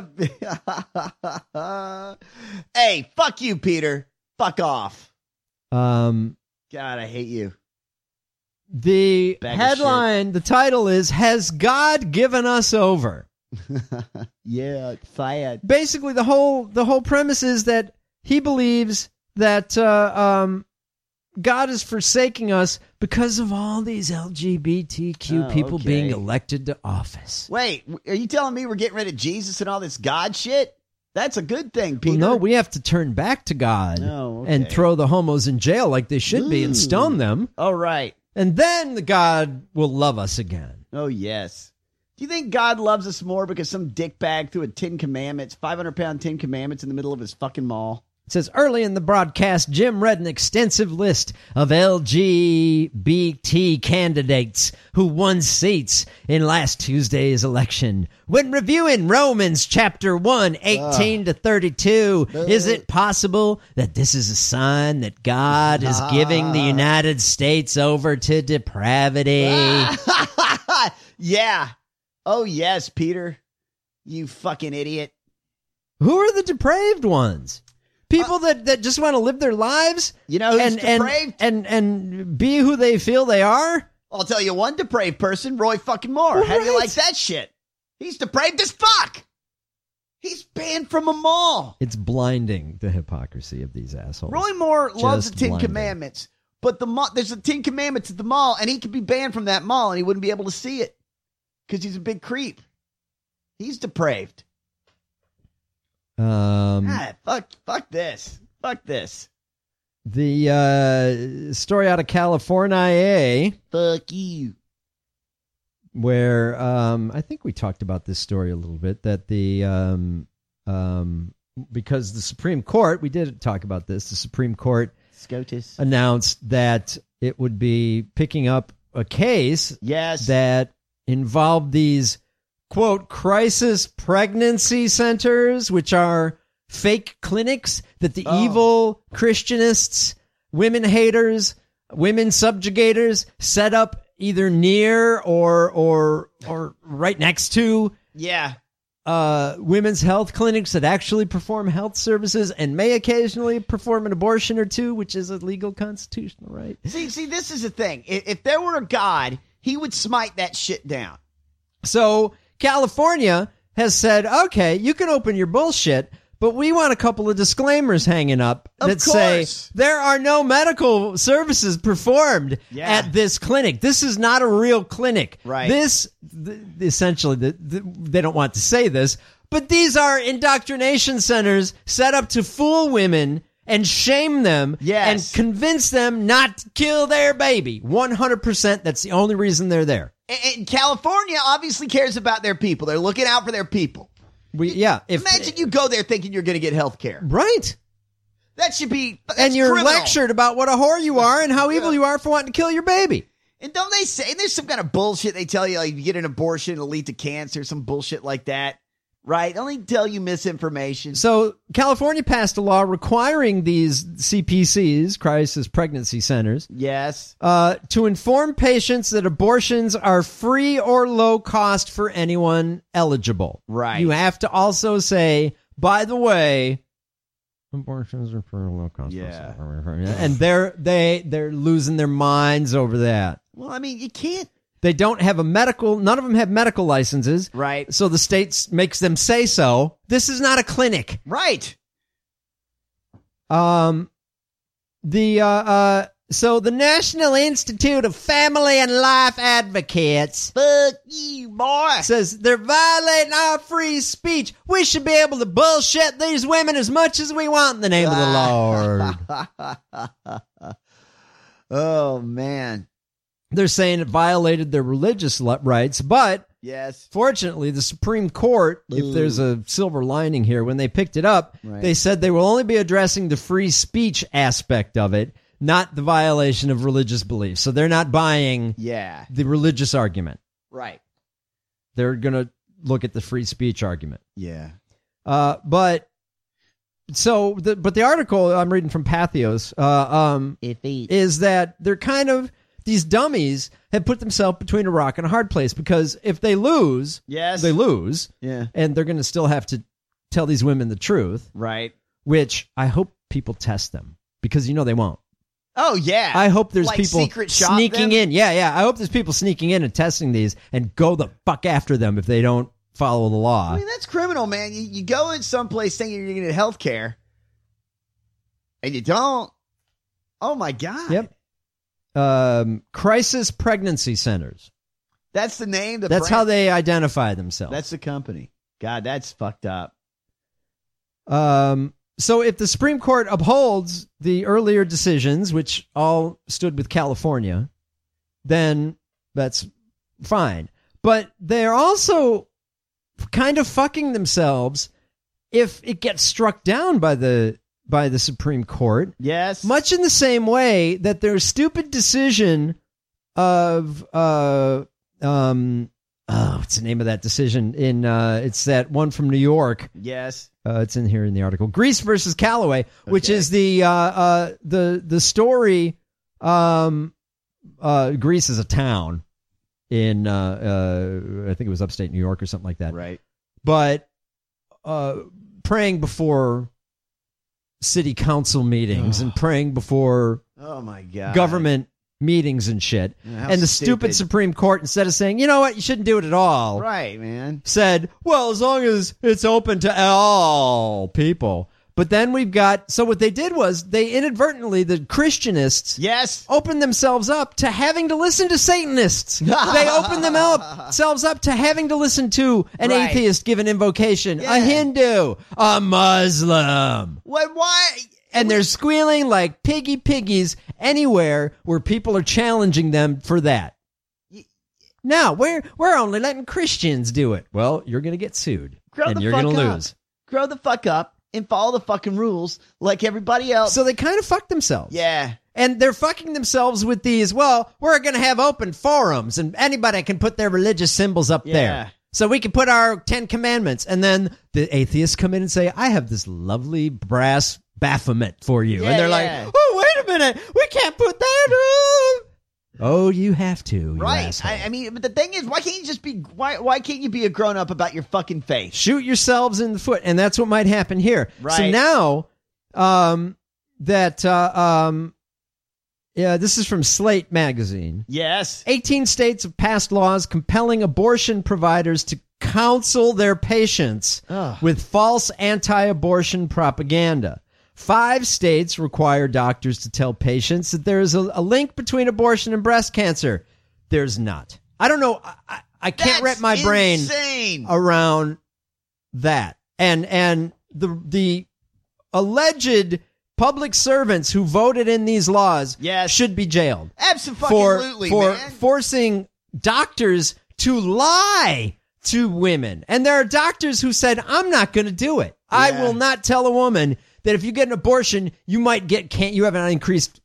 Hey, fuck you, Peter. Fuck off. God, I hate you. The headline, the title is, Has God Given Us Over? Yeah, it's sad. Basically, the whole premise is that he believes that God is forsaking us because of all these LGBTQ people being elected to office. Wait, are you telling me we're getting rid of Jesus and all this God shit? That's a good thing, Peter. Well, no, we have to turn back to God and throw the homos in jail like they should be and stone them. Oh, right. And then the God will love us again. Oh, yes. Do you think God loves us more because some dickbag threw a 10 Commandments, 500-pound 10 Commandments in the middle of his fucking mall? It says, early in the broadcast, Jim read an extensive list of LGBT candidates who won seats in last Tuesday's election. When reviewing Romans chapter 1, 18 to 32, is it possible that this is a sign that God is giving the United States over to depravity? Yeah. Oh, yes, Peter. You fucking idiot. Who are the depraved ones? People that just want to live their lives, you know, who's depraved and be who they feel they are. I'll tell you one depraved person, Roy fucking Moore. Right. How do you like that shit? He's depraved as fuck. He's banned from a mall. It's blinding, the hypocrisy of these assholes. Roy Moore loves the Ten blinding. Commandments, but there's a Ten Commandments at the mall, and he could be banned from that mall, and he wouldn't be able to see it because he's a big creep. He's depraved. Fuck this. Fuck this. The story out of California, fuck you, where I think we talked about this story a little bit, that the because the Supreme Court, we did talk about this, the Supreme Court SCOTUS announced that it would be picking up a case that involved these, quote, crisis pregnancy centers, which are fake clinics that the evil Christianists, women haters, women subjugators set up either near or right next to women's health clinics that actually perform health services and may occasionally perform an abortion or two, which is a legal constitutional right. See, this is the thing. If there were a God, he would smite that shit down. So California has said, okay, you can open your bullshit, but we want a couple of disclaimers hanging up that say there are no medical services performed at this clinic. This is not a real clinic. Right. Essentially, they don't want to say this, but these are indoctrination centers set up to fool women and shame them and convince them not to kill their baby. 100%. That's the only reason they're there. And California obviously cares about their people. They're looking out for their people. Imagine you go there thinking you're going to get health care. Right. That should be. And you're criminal. lectured about what a whore you are and how evil you are for wanting to kill your baby. And don't they say there's some kind of bullshit they tell you, like if you get an abortion, it'll lead to cancer, some bullshit like that. Right? Don't they tell you misinformation? So California passed a law requiring these CPCs, crisis pregnancy centers, to inform patients that abortions are free or low cost for anyone eligible. Right. You have to also say, by the way, abortions are free or low cost. Yeah. And they're losing their minds over that. Well, I mean, you can't. They don't have none of them have medical licenses. Right. So the state makes them say so. This is not a clinic. Right. So the National Institute of Family and Life Advocates, fuck you, boy, says they're violating our free speech. We should be able to bullshit these women as much as we want in the name of the Lord. Oh, man. They're saying it violated their religious rights, but yes, fortunately, the Supreme Court, if there's a silver lining here, when they picked it up, they said they will only be addressing the free speech aspect of it, not the violation of religious beliefs. So they're not buying the religious argument. Right. They're going to look at the free speech argument. Yeah. But the article I'm reading from Pathos is that they're kind of, these dummies have put themselves between a rock and a hard place, because if they lose, they lose. Yeah. And they're going to still have to tell these women the truth. Right. Which I hope people test them, because they won't. Oh, yeah. I hope there's like people sneaking in. Yeah. I hope there's people sneaking in and testing these, and go the fuck after them if they don't follow the law. I mean, that's criminal, man. You go in someplace thinking you're going to get health care, and you don't. Oh, my God. Yep. Crisis pregnancy centers. That's the name. That's how they identify themselves. That's the company. God, that's fucked up. So if the Supreme Court upholds the earlier decisions, which all stood with California, then that's fine. But they're also kind of fucking themselves if it gets struck down by the by the Supreme Court. Yes. Much in the same way that their stupid decision of what's the name of that decision in it's that one from New York. Yes. It's in here in the article. Greece versus Callaway, which is the story. Greece is a town in I think it was upstate New York or something like that. Right. But praying before city council meetings and praying before my God, government meetings and shit. Yeah, and the stupid Supreme Court, instead of saying, you know what, you shouldn't do it at all. Right, man. Said, well, as long as it's open to all people. But then we've got, so what they did was they inadvertently, the Christianists, opened themselves up to having to listen to Satanists. They opened themselves up to having to listen to an atheist give an invocation, a Hindu, a Muslim. Why? And they're squealing like piggies anywhere where people are challenging them for that. Now, we're only letting Christians do it. Well, you're going to get sued. And you're going to lose. Grow the fuck up and follow the fucking rules like everybody else. So they kind of fucked themselves. Yeah. And they're fucking themselves with these, well, we're going to have open forums and anybody can put their religious symbols up there. So we can put our 10 commandments. And then the atheists come in and say, I have this lovely brass Baphomet for you. And they're like, oh, wait a minute. We can't put that up. Oh, you have to. Right. I mean, but the thing is, why can't you just be, why can't you be a grown up about your fucking faith? Shoot yourselves in the foot. And that's what might happen here. Right. So now, this is from Slate magazine. Yes. 18 states have passed laws compelling abortion providers to counsel their patients with false anti-abortion propaganda. 5 states require doctors to tell patients that there is a link between abortion and breast cancer. There's not. I don't know. I can't wrap my brain around that. And the alleged public servants who voted in these laws should be jailed. Absolutely, for forcing doctors to lie to women. And there are doctors who said, I'm not going to do it. Yeah. I will not tell a woman that if you get an abortion, you might you have an increased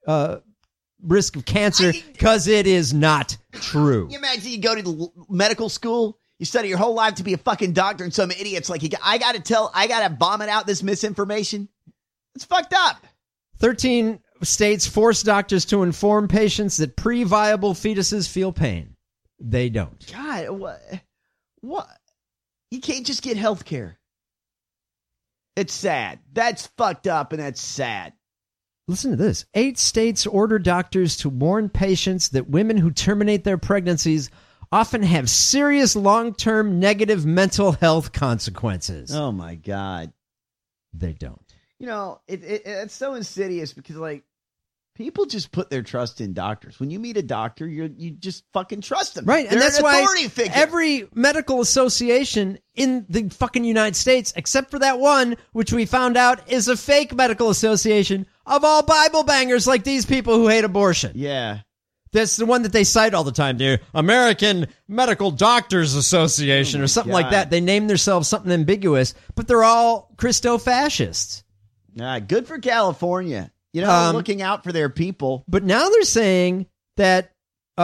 risk of cancer, because it is not true. You imagine you go to medical school, you study your whole life to be a fucking doctor, and some idiot's like, I got to vomit out this misinformation. It's fucked up. 13 states force doctors to inform patients that pre-viable fetuses feel pain. They don't. God, what? You can't just get health care. It's sad. That's fucked up, and that's sad. Listen to this. 8 states order doctors to warn patients that women who terminate their pregnancies often have serious long-term negative mental health consequences. Oh, my God. They don't. You know, it's so insidious because, like, people just put their trust in doctors. When you meet a doctor, you just fucking trust them. Right, They're and that's an why authority figure. Every medical association in the fucking United States, except for that one, which we found out is a fake medical association of all Bible bangers like these people who hate abortion. Yeah. That's the one that they cite all the time, the American Medical Doctors Association or something like that. They name themselves something ambiguous, but they're all Christo-fascists. Good for California. You know, looking out for their people. But now they're saying that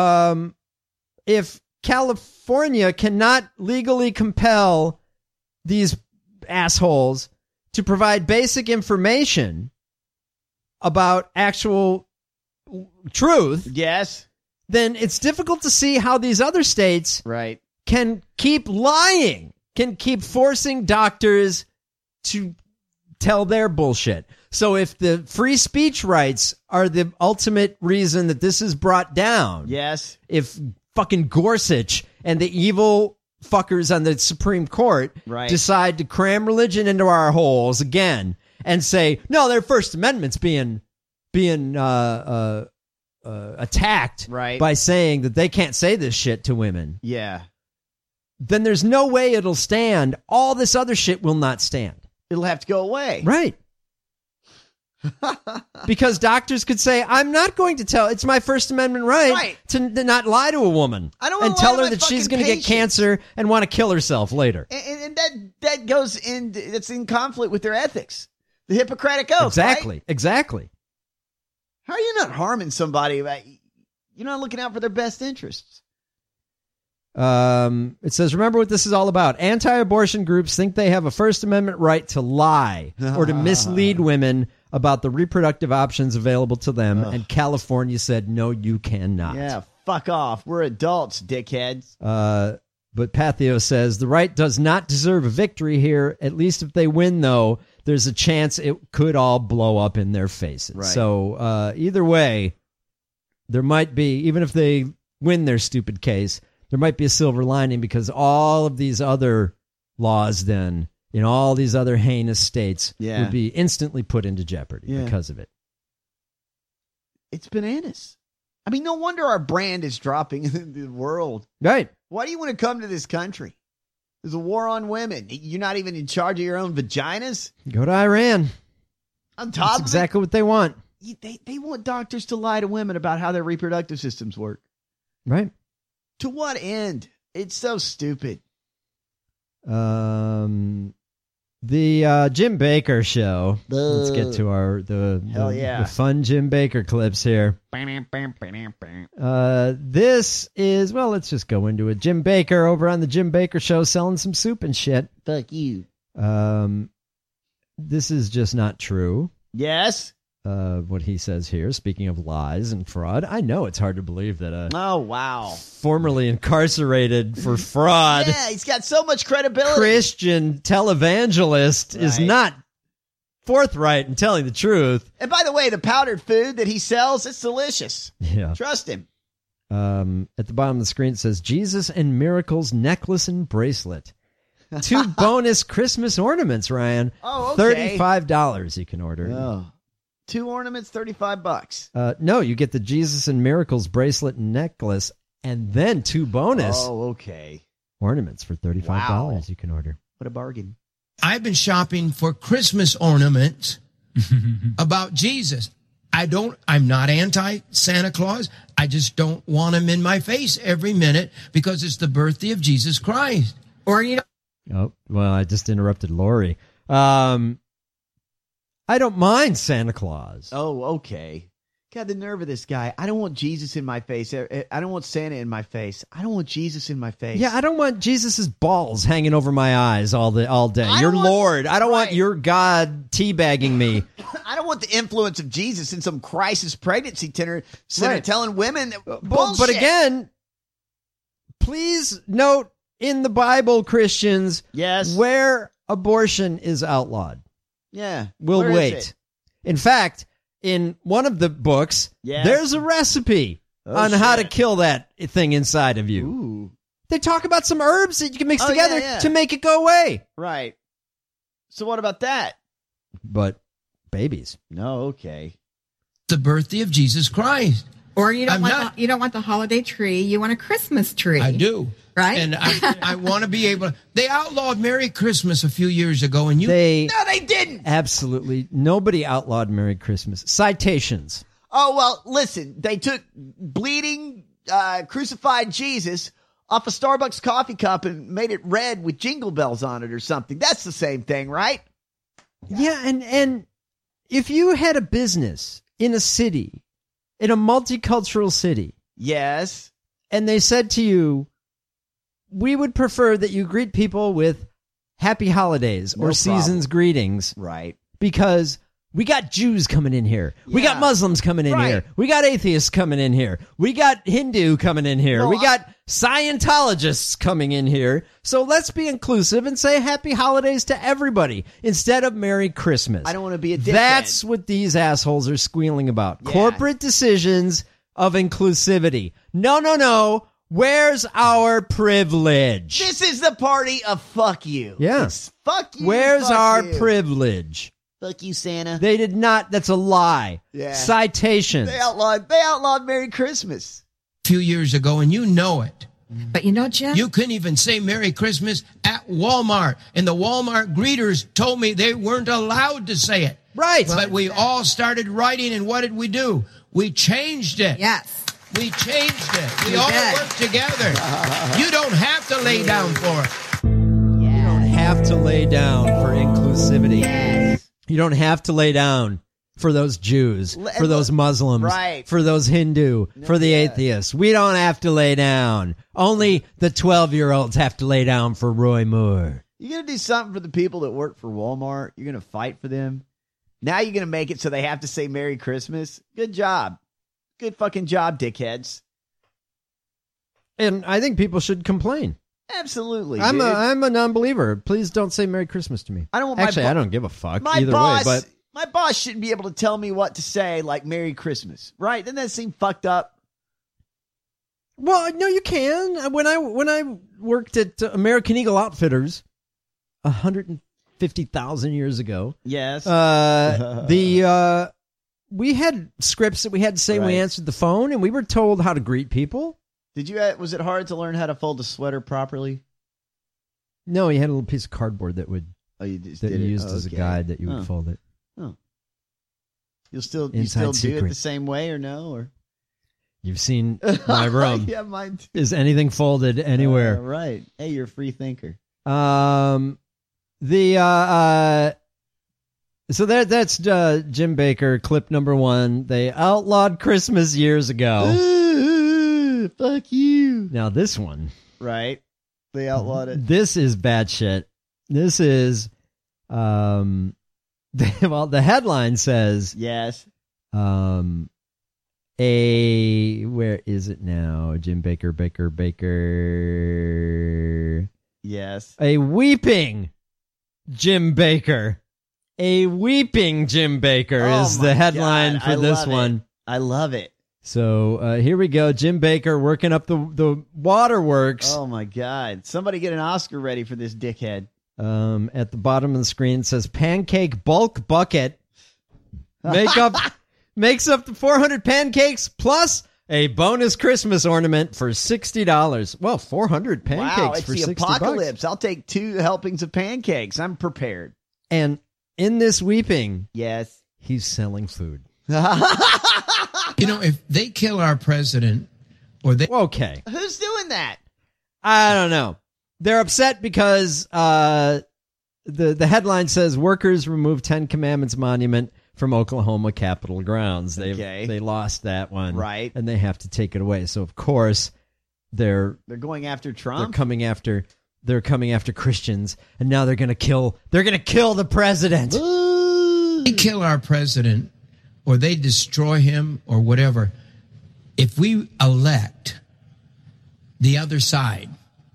if California cannot legally compel these assholes to provide basic information about actual truth, then it's difficult to see how these other states can keep lying, can keep forcing doctors to tell their bullshit. So if the free speech rights are the ultimate reason that this is brought down, if fucking Gorsuch and the evil fuckers on the Supreme Court decide to cram religion into our holes again and say, no, their First Amendment's being attacked by saying that they can't say this shit to women, then there's no way it'll stand. All this other shit will not stand. It'll have to go away. Right. Because doctors could say, I'm not going to tell, it's my First Amendment right to not lie to a woman. I don't want and to tell lie her to that she's going to get cancer and want to kill herself later. And that goes in, that's in conflict with their ethics. The Hippocratic Oath. Exactly. Right? Exactly. How are you not harming somebody? You're not looking out for their best interests. It says, remember what this is all about. Anti-abortion groups think they have a First Amendment right to lie or to mislead women about the reproductive options available to them. And California said, no, you cannot. Yeah, fuck off. We're adults, dickheads. But Pathio says, the right does not deserve a victory here. At least if they win, though, there's a chance it could all blow up in their faces. Right. So either way, there might be, even if they win their stupid case, there might be a silver lining, because all of these other laws then in all these other heinous states would be instantly put into jeopardy because of it. It's bananas. I mean, no wonder our brand is dropping in the world. Right. Why do you want to come to this country? There's a war on women. You're not even in charge of your own vaginas? Go to Iran. On top That's exactly what they want. They want doctors to lie to women about how their reproductive systems work. Right. To what end? It's so stupid. The Jim Baker show. Let's get to the fun Jim Baker clips here. This is, well, let's just go into it. Jim Baker over on the Jim Baker show selling some soup and shit. Fuck you. This is just not true. Yes. What he says here, speaking of lies and fraud. I know it's hard to believe that formerly incarcerated for fraud. Yeah, he's got so much credibility. Christian televangelist is not forthright in telling the truth. And by the way, the powdered food that he sells, it's delicious. Yeah. Trust him. At the bottom of the screen it says Jesus and Miracles necklace and bracelet. 2 bonus Christmas ornaments, Ryan. Oh, okay. $35 you can order. Oh. 2 ornaments, $35. No, you get the Jesus and Miracles bracelet and necklace, and then 2 bonus. Oh, okay. Ornaments for $35 Wow. you can order. What a bargain. I've been shopping for Christmas ornaments about Jesus. I'm not anti-Santa Claus. I just don't want him in my face every minute because it's the birthday of Jesus Christ. Or, Oh, well, I just interrupted Lori. I don't mind Santa Claus. Oh, okay. God, the nerve of this guy. I don't want Jesus in my face. I don't want Santa in my face. I don't want Jesus in my face. Yeah, I don't want Jesus's balls hanging over my eyes all day. Your Lord. I don't want your God teabagging me. I don't want the influence of Jesus in some crisis pregnancy center telling women bullshit. But again, please note in the Bible, Christians, where abortion is outlawed. Yeah. We'll Where wait. is it? In fact, in one of the books, there's a recipe on how to kill that thing inside of you. Ooh. They talk about some herbs that you can mix together to make it go away. Right. So what about that? But babies. No, okay. The birthday of Jesus Christ. Or you don't want the holiday tree, you want a Christmas tree. I do. Right? And I want to be able to. They outlawed Merry Christmas a few years ago, and No, they didn't. Absolutely. Nobody outlawed Merry Christmas. Citations. Oh, well, listen. They took bleeding, crucified Jesus off a Starbucks coffee cup and made it red with jingle bells on it or something. That's the same thing, right? Yeah, and if you had a business in a city, in a multicultural city. Yes. And they said to you, we would prefer that you greet people with happy holidays or season's greetings. Right. Because we got Jews coming in here. Yeah. We got Muslims coming in here. We got atheists coming in here. We got Hindu coming in here. We got Scientologists coming in here. So let's be inclusive and say happy holidays to everybody instead of Merry Christmas. I don't want to be a dickhead. That's what these assholes are squealing about. Yeah. Corporate decisions of inclusivity. No. Where's our privilege? This is the party of fuck you. Yeah. It's fuck you. Where's fuck our you. privilege? Fuck you, Santa. They did not. That's a lie. Yeah. Citations. They outlawed Merry Christmas a few years ago, and you know it. But you know, Jim, you couldn't even say Merry Christmas at Walmart, and the Walmart greeters told me they weren't allowed to say it. Right. But we all started writing, and what did we do? We changed it. Yes. We changed it. We all worked together. You don't have to lay down for it. You don't have to lay down for inclusivity. Yes. You don't have to lay down for those Jews, for those Muslims, right. for those Hindu, for the atheists. We don't have to lay down. Only the 12-year-olds have to lay down for Roy Moore. You're going to do something for the people that work for Walmart. You're going to fight for them. Now you're going to make it so they have to say Merry Christmas. Good job. Good fucking job, dickheads. And I think people should complain. Absolutely, I'm dude. a non-believer. Please don't say Merry Christmas to me. I don't want Actually, I don't give a fuck either way. But my boss shouldn't be able to tell me what to say, like Merry Christmas, right? Doesn't that seem fucked up? Well, no, you can. When I worked at American Eagle Outfitters 150,000 years ago, yes, we had scripts that we had to say when we answered the phone, and we were told how to greet people. Did you? Was it hard to learn how to fold a sweater properly? No, you had a little piece of cardboard that would you used as a guide that you would fold it. Oh, you still Inside do it secret. the same way or no? Or you've seen my room? Yeah, mine too. Is anything folded anywhere? Right. Hey, you're a free thinker. So that's Jim Bakker, clip number 1. They outlawed Christmas years ago. Ooh, fuck you. Now this one. Right. They outlawed it. This is bad shit. This is, the headline says, yes. Where is it now? Jim Bakker. Yes. A weeping Jim Bakker. A weeping Jim Bakker is the headline for this one. I love it. So here we go. Jim Bakker working up the waterworks. Oh my God. Somebody get an Oscar ready for this dickhead. At the bottom of the screen it says pancake bulk bucket. Makes up the 400 pancakes plus a bonus Christmas ornament for $60. Well, 400 pancakes wow, it's for the $60. apocalypse. I'll take 2 helpings of pancakes. I'm prepared. And in this weeping, yes, he's selling food. If they kill our president, or they okay, who's doing that? I don't know. They're upset because the headline says workers remove 10 Commandments monument from Oklahoma Capitol grounds. They lost that one, right? And they have to take it away. So of course they're going after Trump. They're coming after Christians, and now they're going to kill the president. They kill our president, or they destroy him, or whatever. If we elect the other side,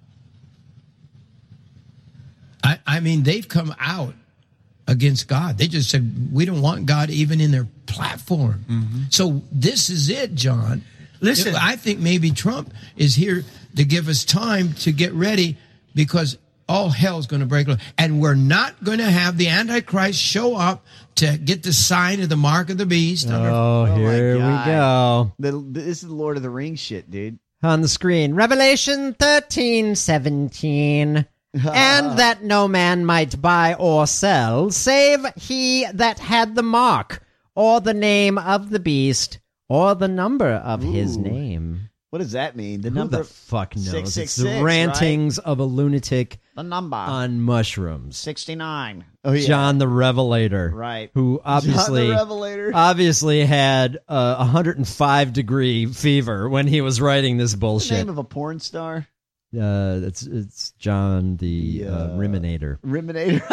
I mean, they've come out against God. They just said, we don't want God even in their platform. Mm-hmm. So this is it, John. Listen, I think maybe Trump is here to give us time to get ready, because all hell's going to break loose. And we're not going to have the Antichrist show up to get the sign of the mark of the beast. Here we go. This is the Lord of the Rings shit, dude. On the screen, Revelation 13:17. And that no man might buy or sell, save he that had the mark, or the name of the beast, or the number of his name. What does that mean? Who the fuck knows? 666, it's the rantings of a lunatic the number on mushrooms. 69. John the Revelator. Right. Who obviously had a 105-degree fever when he was writing this bullshit. The name of a porn star? It's John the Riminator. Riminator.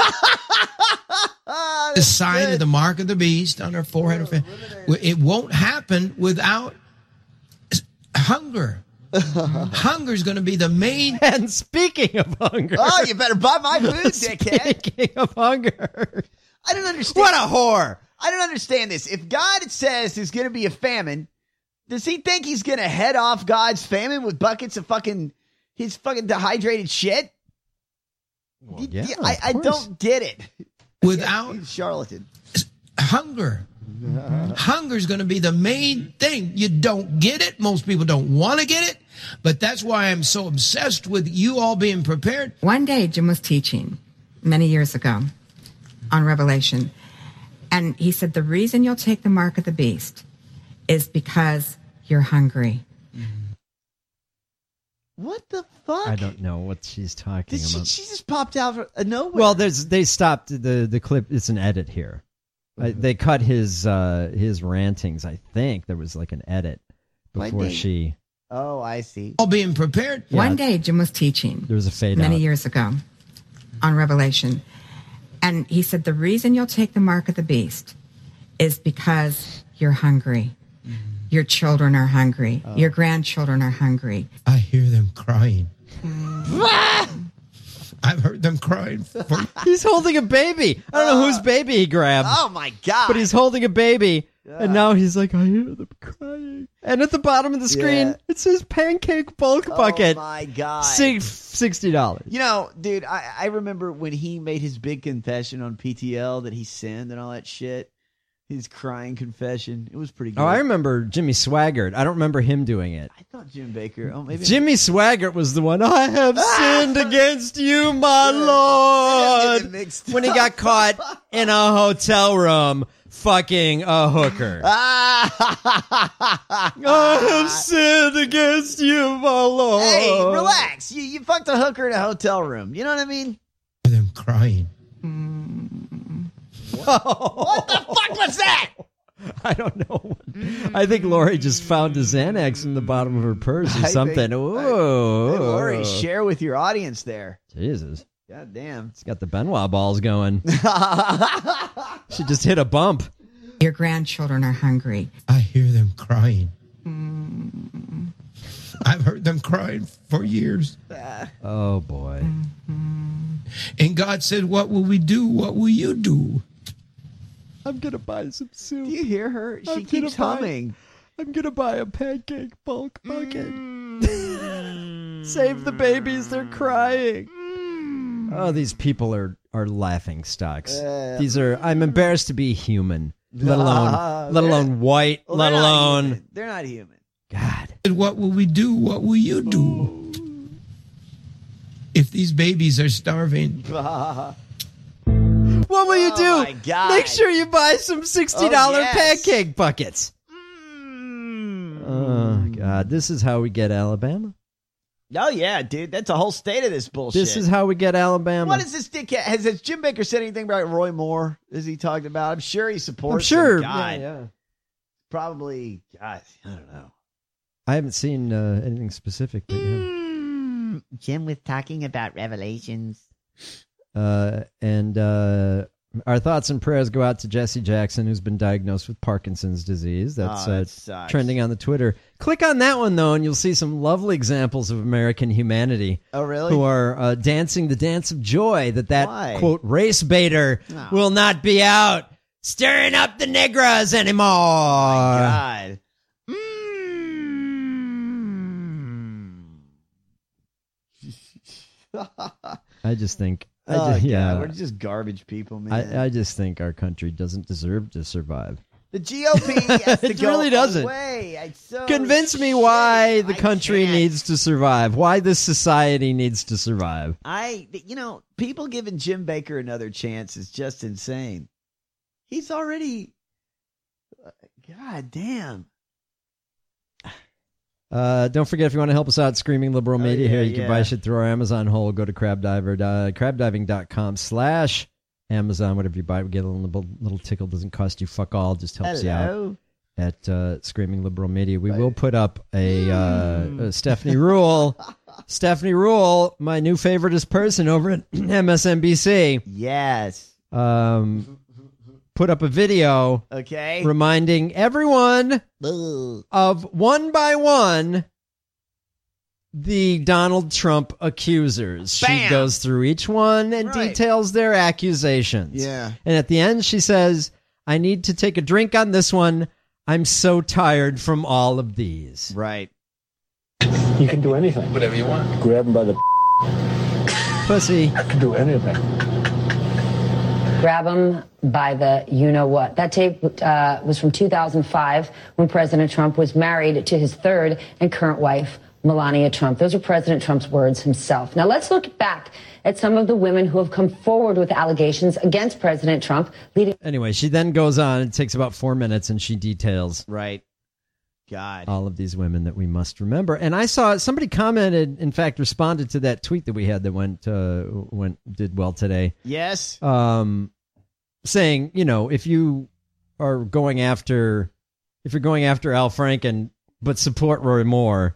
The sign of the mark of the beast on our forehead. It won't happen without hunger. Hunger is going to be the main. And speaking of hunger, oh, you better buy my food, dickhead. Speaking of hunger, I don't understand. What a whore! I don't understand this. If God says there's going to be a famine, does he think he's going to head off God's famine with buckets of his fucking dehydrated shit? Well, yeah, I don't get it. Without he's a charlatan. Hunger. Hunger is going to be the main thing. You don't get it. Most people don't want to get it. But that's why I'm so obsessed with you all being prepared. One day, Jim was teaching many years ago on Revelation. And he said, the reason you'll take the mark of the beast is because you're hungry. What the fuck? I don't know what she's talking about. She just popped out of nowhere. Well, they stopped the clip. It's an edit here. They cut his rantings. I think there was like an edit before she. Oh, I see. All being prepared. Yeah. One day, Jim was teaching. There was a fade many out. years ago on Revelation. And he said, the reason you'll take the mark of the beast is because you're hungry. Your children are hungry. Oh. Your grandchildren are hungry. I hear them crying. I've heard them crying. He's holding a baby. I don't know whose baby he grabbed. Oh, my God. But he's holding a baby. And now he's like, I hear them crying. And at the bottom of the screen, it says pancake bulk bucket. Oh, my God. $60. You know, dude, I remember when he made his big confession on PTL that he sinned and all that shit. His crying confession. It was pretty good. Oh, I remember Jimmy Swaggart. I don't remember him doing it. I thought Jim Baker. Oh, maybe Jimmy Swaggart was the one. I have sinned against you, my Lord. When he got caught in a hotel room fucking a hooker. I have sinned against you, my Lord. Hey, relax. You fucked a hooker in a hotel room. You know what I mean? Them crying. What the fuck was that? I don't know. I think Lori just found a Xanax in the bottom of her purse or something. Ooh. Hey, Lori, share with your audience there. Jesus. God damn. It's got the Benoit balls going. She just hit a bump. Your grandchildren are hungry. I hear them crying. I've heard them crying for years. Oh, boy. And God said, what will we do? What will you do? I'm going to buy some soup. Do you hear her? She keeps humming. I'm going to buy a pancake bulk bucket. Save the babies. They're crying. Oh, these people are laughing stocks. I'm embarrassed to be human, let alone white, let alone. They're not human. God. What will we do? What will you do? If these babies are starving. What will you do? My God. Make sure you buy some $60 pancake buckets. Oh, God. This is how we get Alabama. Oh, yeah, dude. That's a whole state of this bullshit. This is how we get Alabama. What is this dickhead? Has Jim Baker said anything about Roy Moore? Has he talked about? I'm sure he supports him. God. Yeah. Probably, God, I don't know. I haven't seen anything specific. But, Jim was talking about Revelations. And our thoughts and prayers go out to Jesse Jackson, who's been diagnosed with Parkinson's disease. That's that sucks. trending on the Twitter. Click on that one, though, and you'll see some lovely examples of American humanity. Oh, really? Who are dancing the dance of joy that Why? quote, race baiter will not be out stirring up the Negras anymore. Oh, my God. I just think... God, we're just garbage people, man. I just think our country doesn't deserve to survive. The GOP has to It go really doesn't. away. Convince me why the country needs to survive. Why this society needs to survive. People giving Jim Baker another chance is just insane. He's already... God damn. Don't forget, if you want to help us out, Screaming Liberal Media here, you can buy shit through our Amazon hole. Go to crabdiving.com/Amazon. Whatever you buy, we get a little tickle. Doesn't cost you fuck all. Just helps you out at Screaming Liberal Media. We will put up a Stephanie Rule. Stephanie Rule, my new favoriteest person over at MSNBC. Yes. Put up a video reminding everyone of one by one the Donald Trump accusers. Bam! She goes through each one and details their accusations. Yeah. And at the end she says, I need to take a drink on this one. I'm so tired from all of these. Right. You can do anything. Whatever you want. Grab him by the pussy. I can do anything. Grab him by the you-know-what. That tape was from 2005 when President Trump was married to his third and current wife, Melania Trump. Those are President Trump's words himself. Now let's look back at some of the women who have come forward with allegations against President Trump. Anyway, she then goes on. It takes about 4 minutes, and she details all of these women that we must remember. And I saw somebody commented, in fact, responded to that tweet that we had that did well today. Yes. saying, if you are going after, if you're going after Al Franken, but support Roy Moore,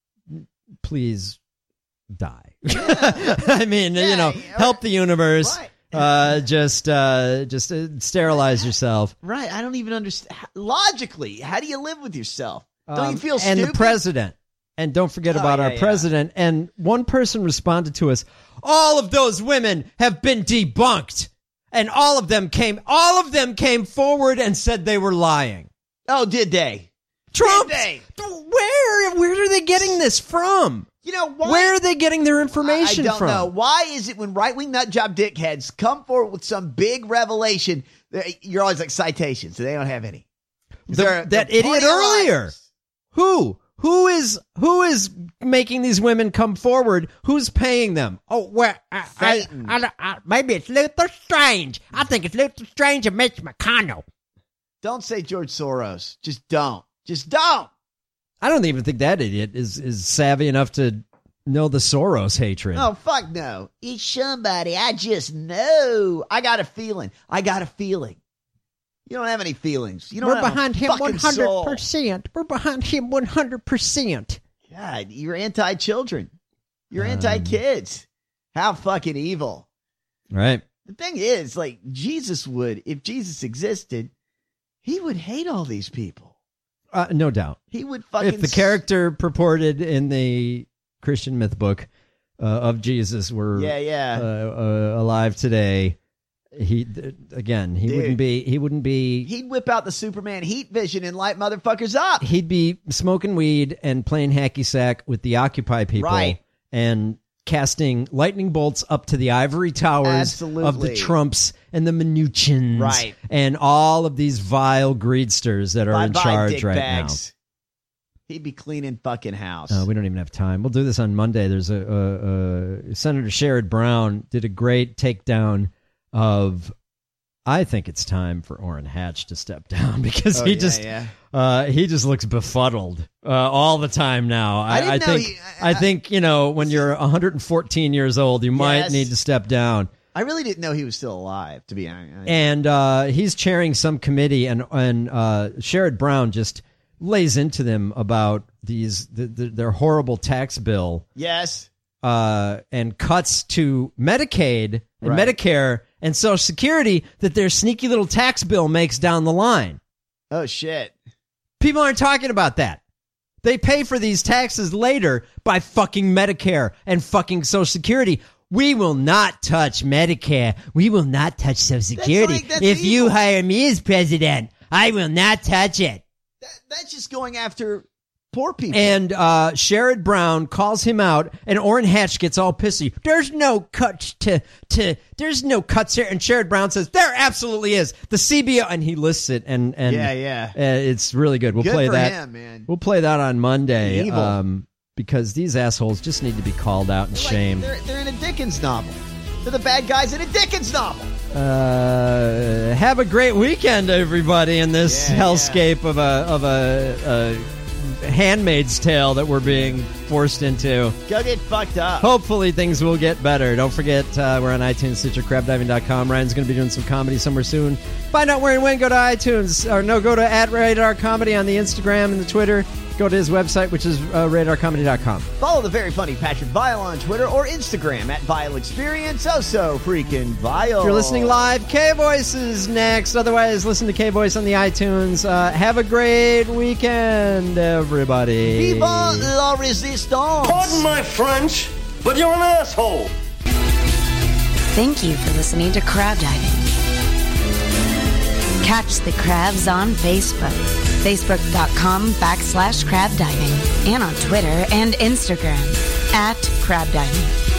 please die. I mean, help the universe. Right. Just sterilize yourself. Right. I don't even understand. Logically, how do you live with yourself? Don't you feel stupid? And the president. And don't forget about our president. And one person responded to us, all of those women have been debunked. And all of them came forward and said they were lying. Oh, did they? Trump. Did they? Where are they getting this from? Why? Where are they getting their information from? I don't know. Why is it when right-wing nutjob dickheads come forward with some big revelation, you're always like citations, so they don't have any? That idiot earlier. Who is making these women come forward? Who's paying them? Oh, well, maybe it's Luther Strange. I think it's Luther Strange and Mitch McConnell. Don't say George Soros. Just don't. Just don't. I don't even think that idiot is savvy enough to know the Soros hatred. Oh, fuck no. It's somebody I just know. I got a feeling. You don't have any feelings. You don't We're behind him 100%. Soul. We're behind him 100%. God, you're anti-children. You're anti-kids. How fucking evil. Right. The thing is, Jesus would, if Jesus existed, he would hate all these people. No doubt. He would fucking... If the character purported in the Christian myth book of Jesus were alive today, he wouldn't be... He'd whip out the Superman heat vision and light motherfuckers up. He'd be smoking weed and playing hacky sack with the Occupy people. Right. And casting lightning bolts up to the ivory towers of the Trumps and the Mnuchins, right, and all of these vile greedsters that are in charge right now. He'd be cleaning fucking house. We don't even have time. We'll do this on Monday. There's Senator Sherrod Brown did a great takedown of. I think it's time for Orrin Hatch to step down because he just looks befuddled all the time now. I think when you're 114 years old, you might need to step down. I really didn't know he was still alive, to be honest. And he's chairing some committee, and Sherrod Brown just lays into them about their horrible tax bill. Yes. And cuts to Medicaid and Medicare and Social Security that their sneaky little tax bill makes down the line. Oh, shit. People aren't talking about that. They pay for these taxes later by fucking Medicare and fucking Social Security. We will not touch Medicare. We will not touch Social Security. If you hire me as president, I will not touch it. That's just going after poor people. And Sherrod Brown calls him out, and Orrin Hatch gets all pissy. There's no cuts there's no cuts here. And Sherrod Brown says, there absolutely is. The CBO, and he lists it, and it's really good. We'll play that. Him, man. We'll play that on Monday. Evil. Because these assholes just need to be called out and shamed. They're in a Dickens novel. They're the bad guys in a Dickens novel. Have a great weekend, everybody, in this hellscape of a Handmaid's Tale that we're being forced into. Go get fucked up. Hopefully things will get better. Don't forget, we're on iTunes, Stitcher, crabdiving.com. Ryan's going to be doing some comedy somewhere soon. Find out where and when. Go to iTunes, go to @RadarComedy on the Instagram and the Twitter. Go to his website, which is radarcomedy.com. Follow the very funny Patrick Vile on Twitter or Instagram @VileExperience. So freaking vile. If you're listening live, K-Voice is next. Otherwise, listen to K-Voice on the iTunes. Have a great weekend, everybody. Viva la resistance. Pardon my French, but you're an asshole. Thank you for listening to Crab Diving. Catch the crabs on Facebook. Facebook.com/crabdiving and on Twitter and Instagram @crabdiving.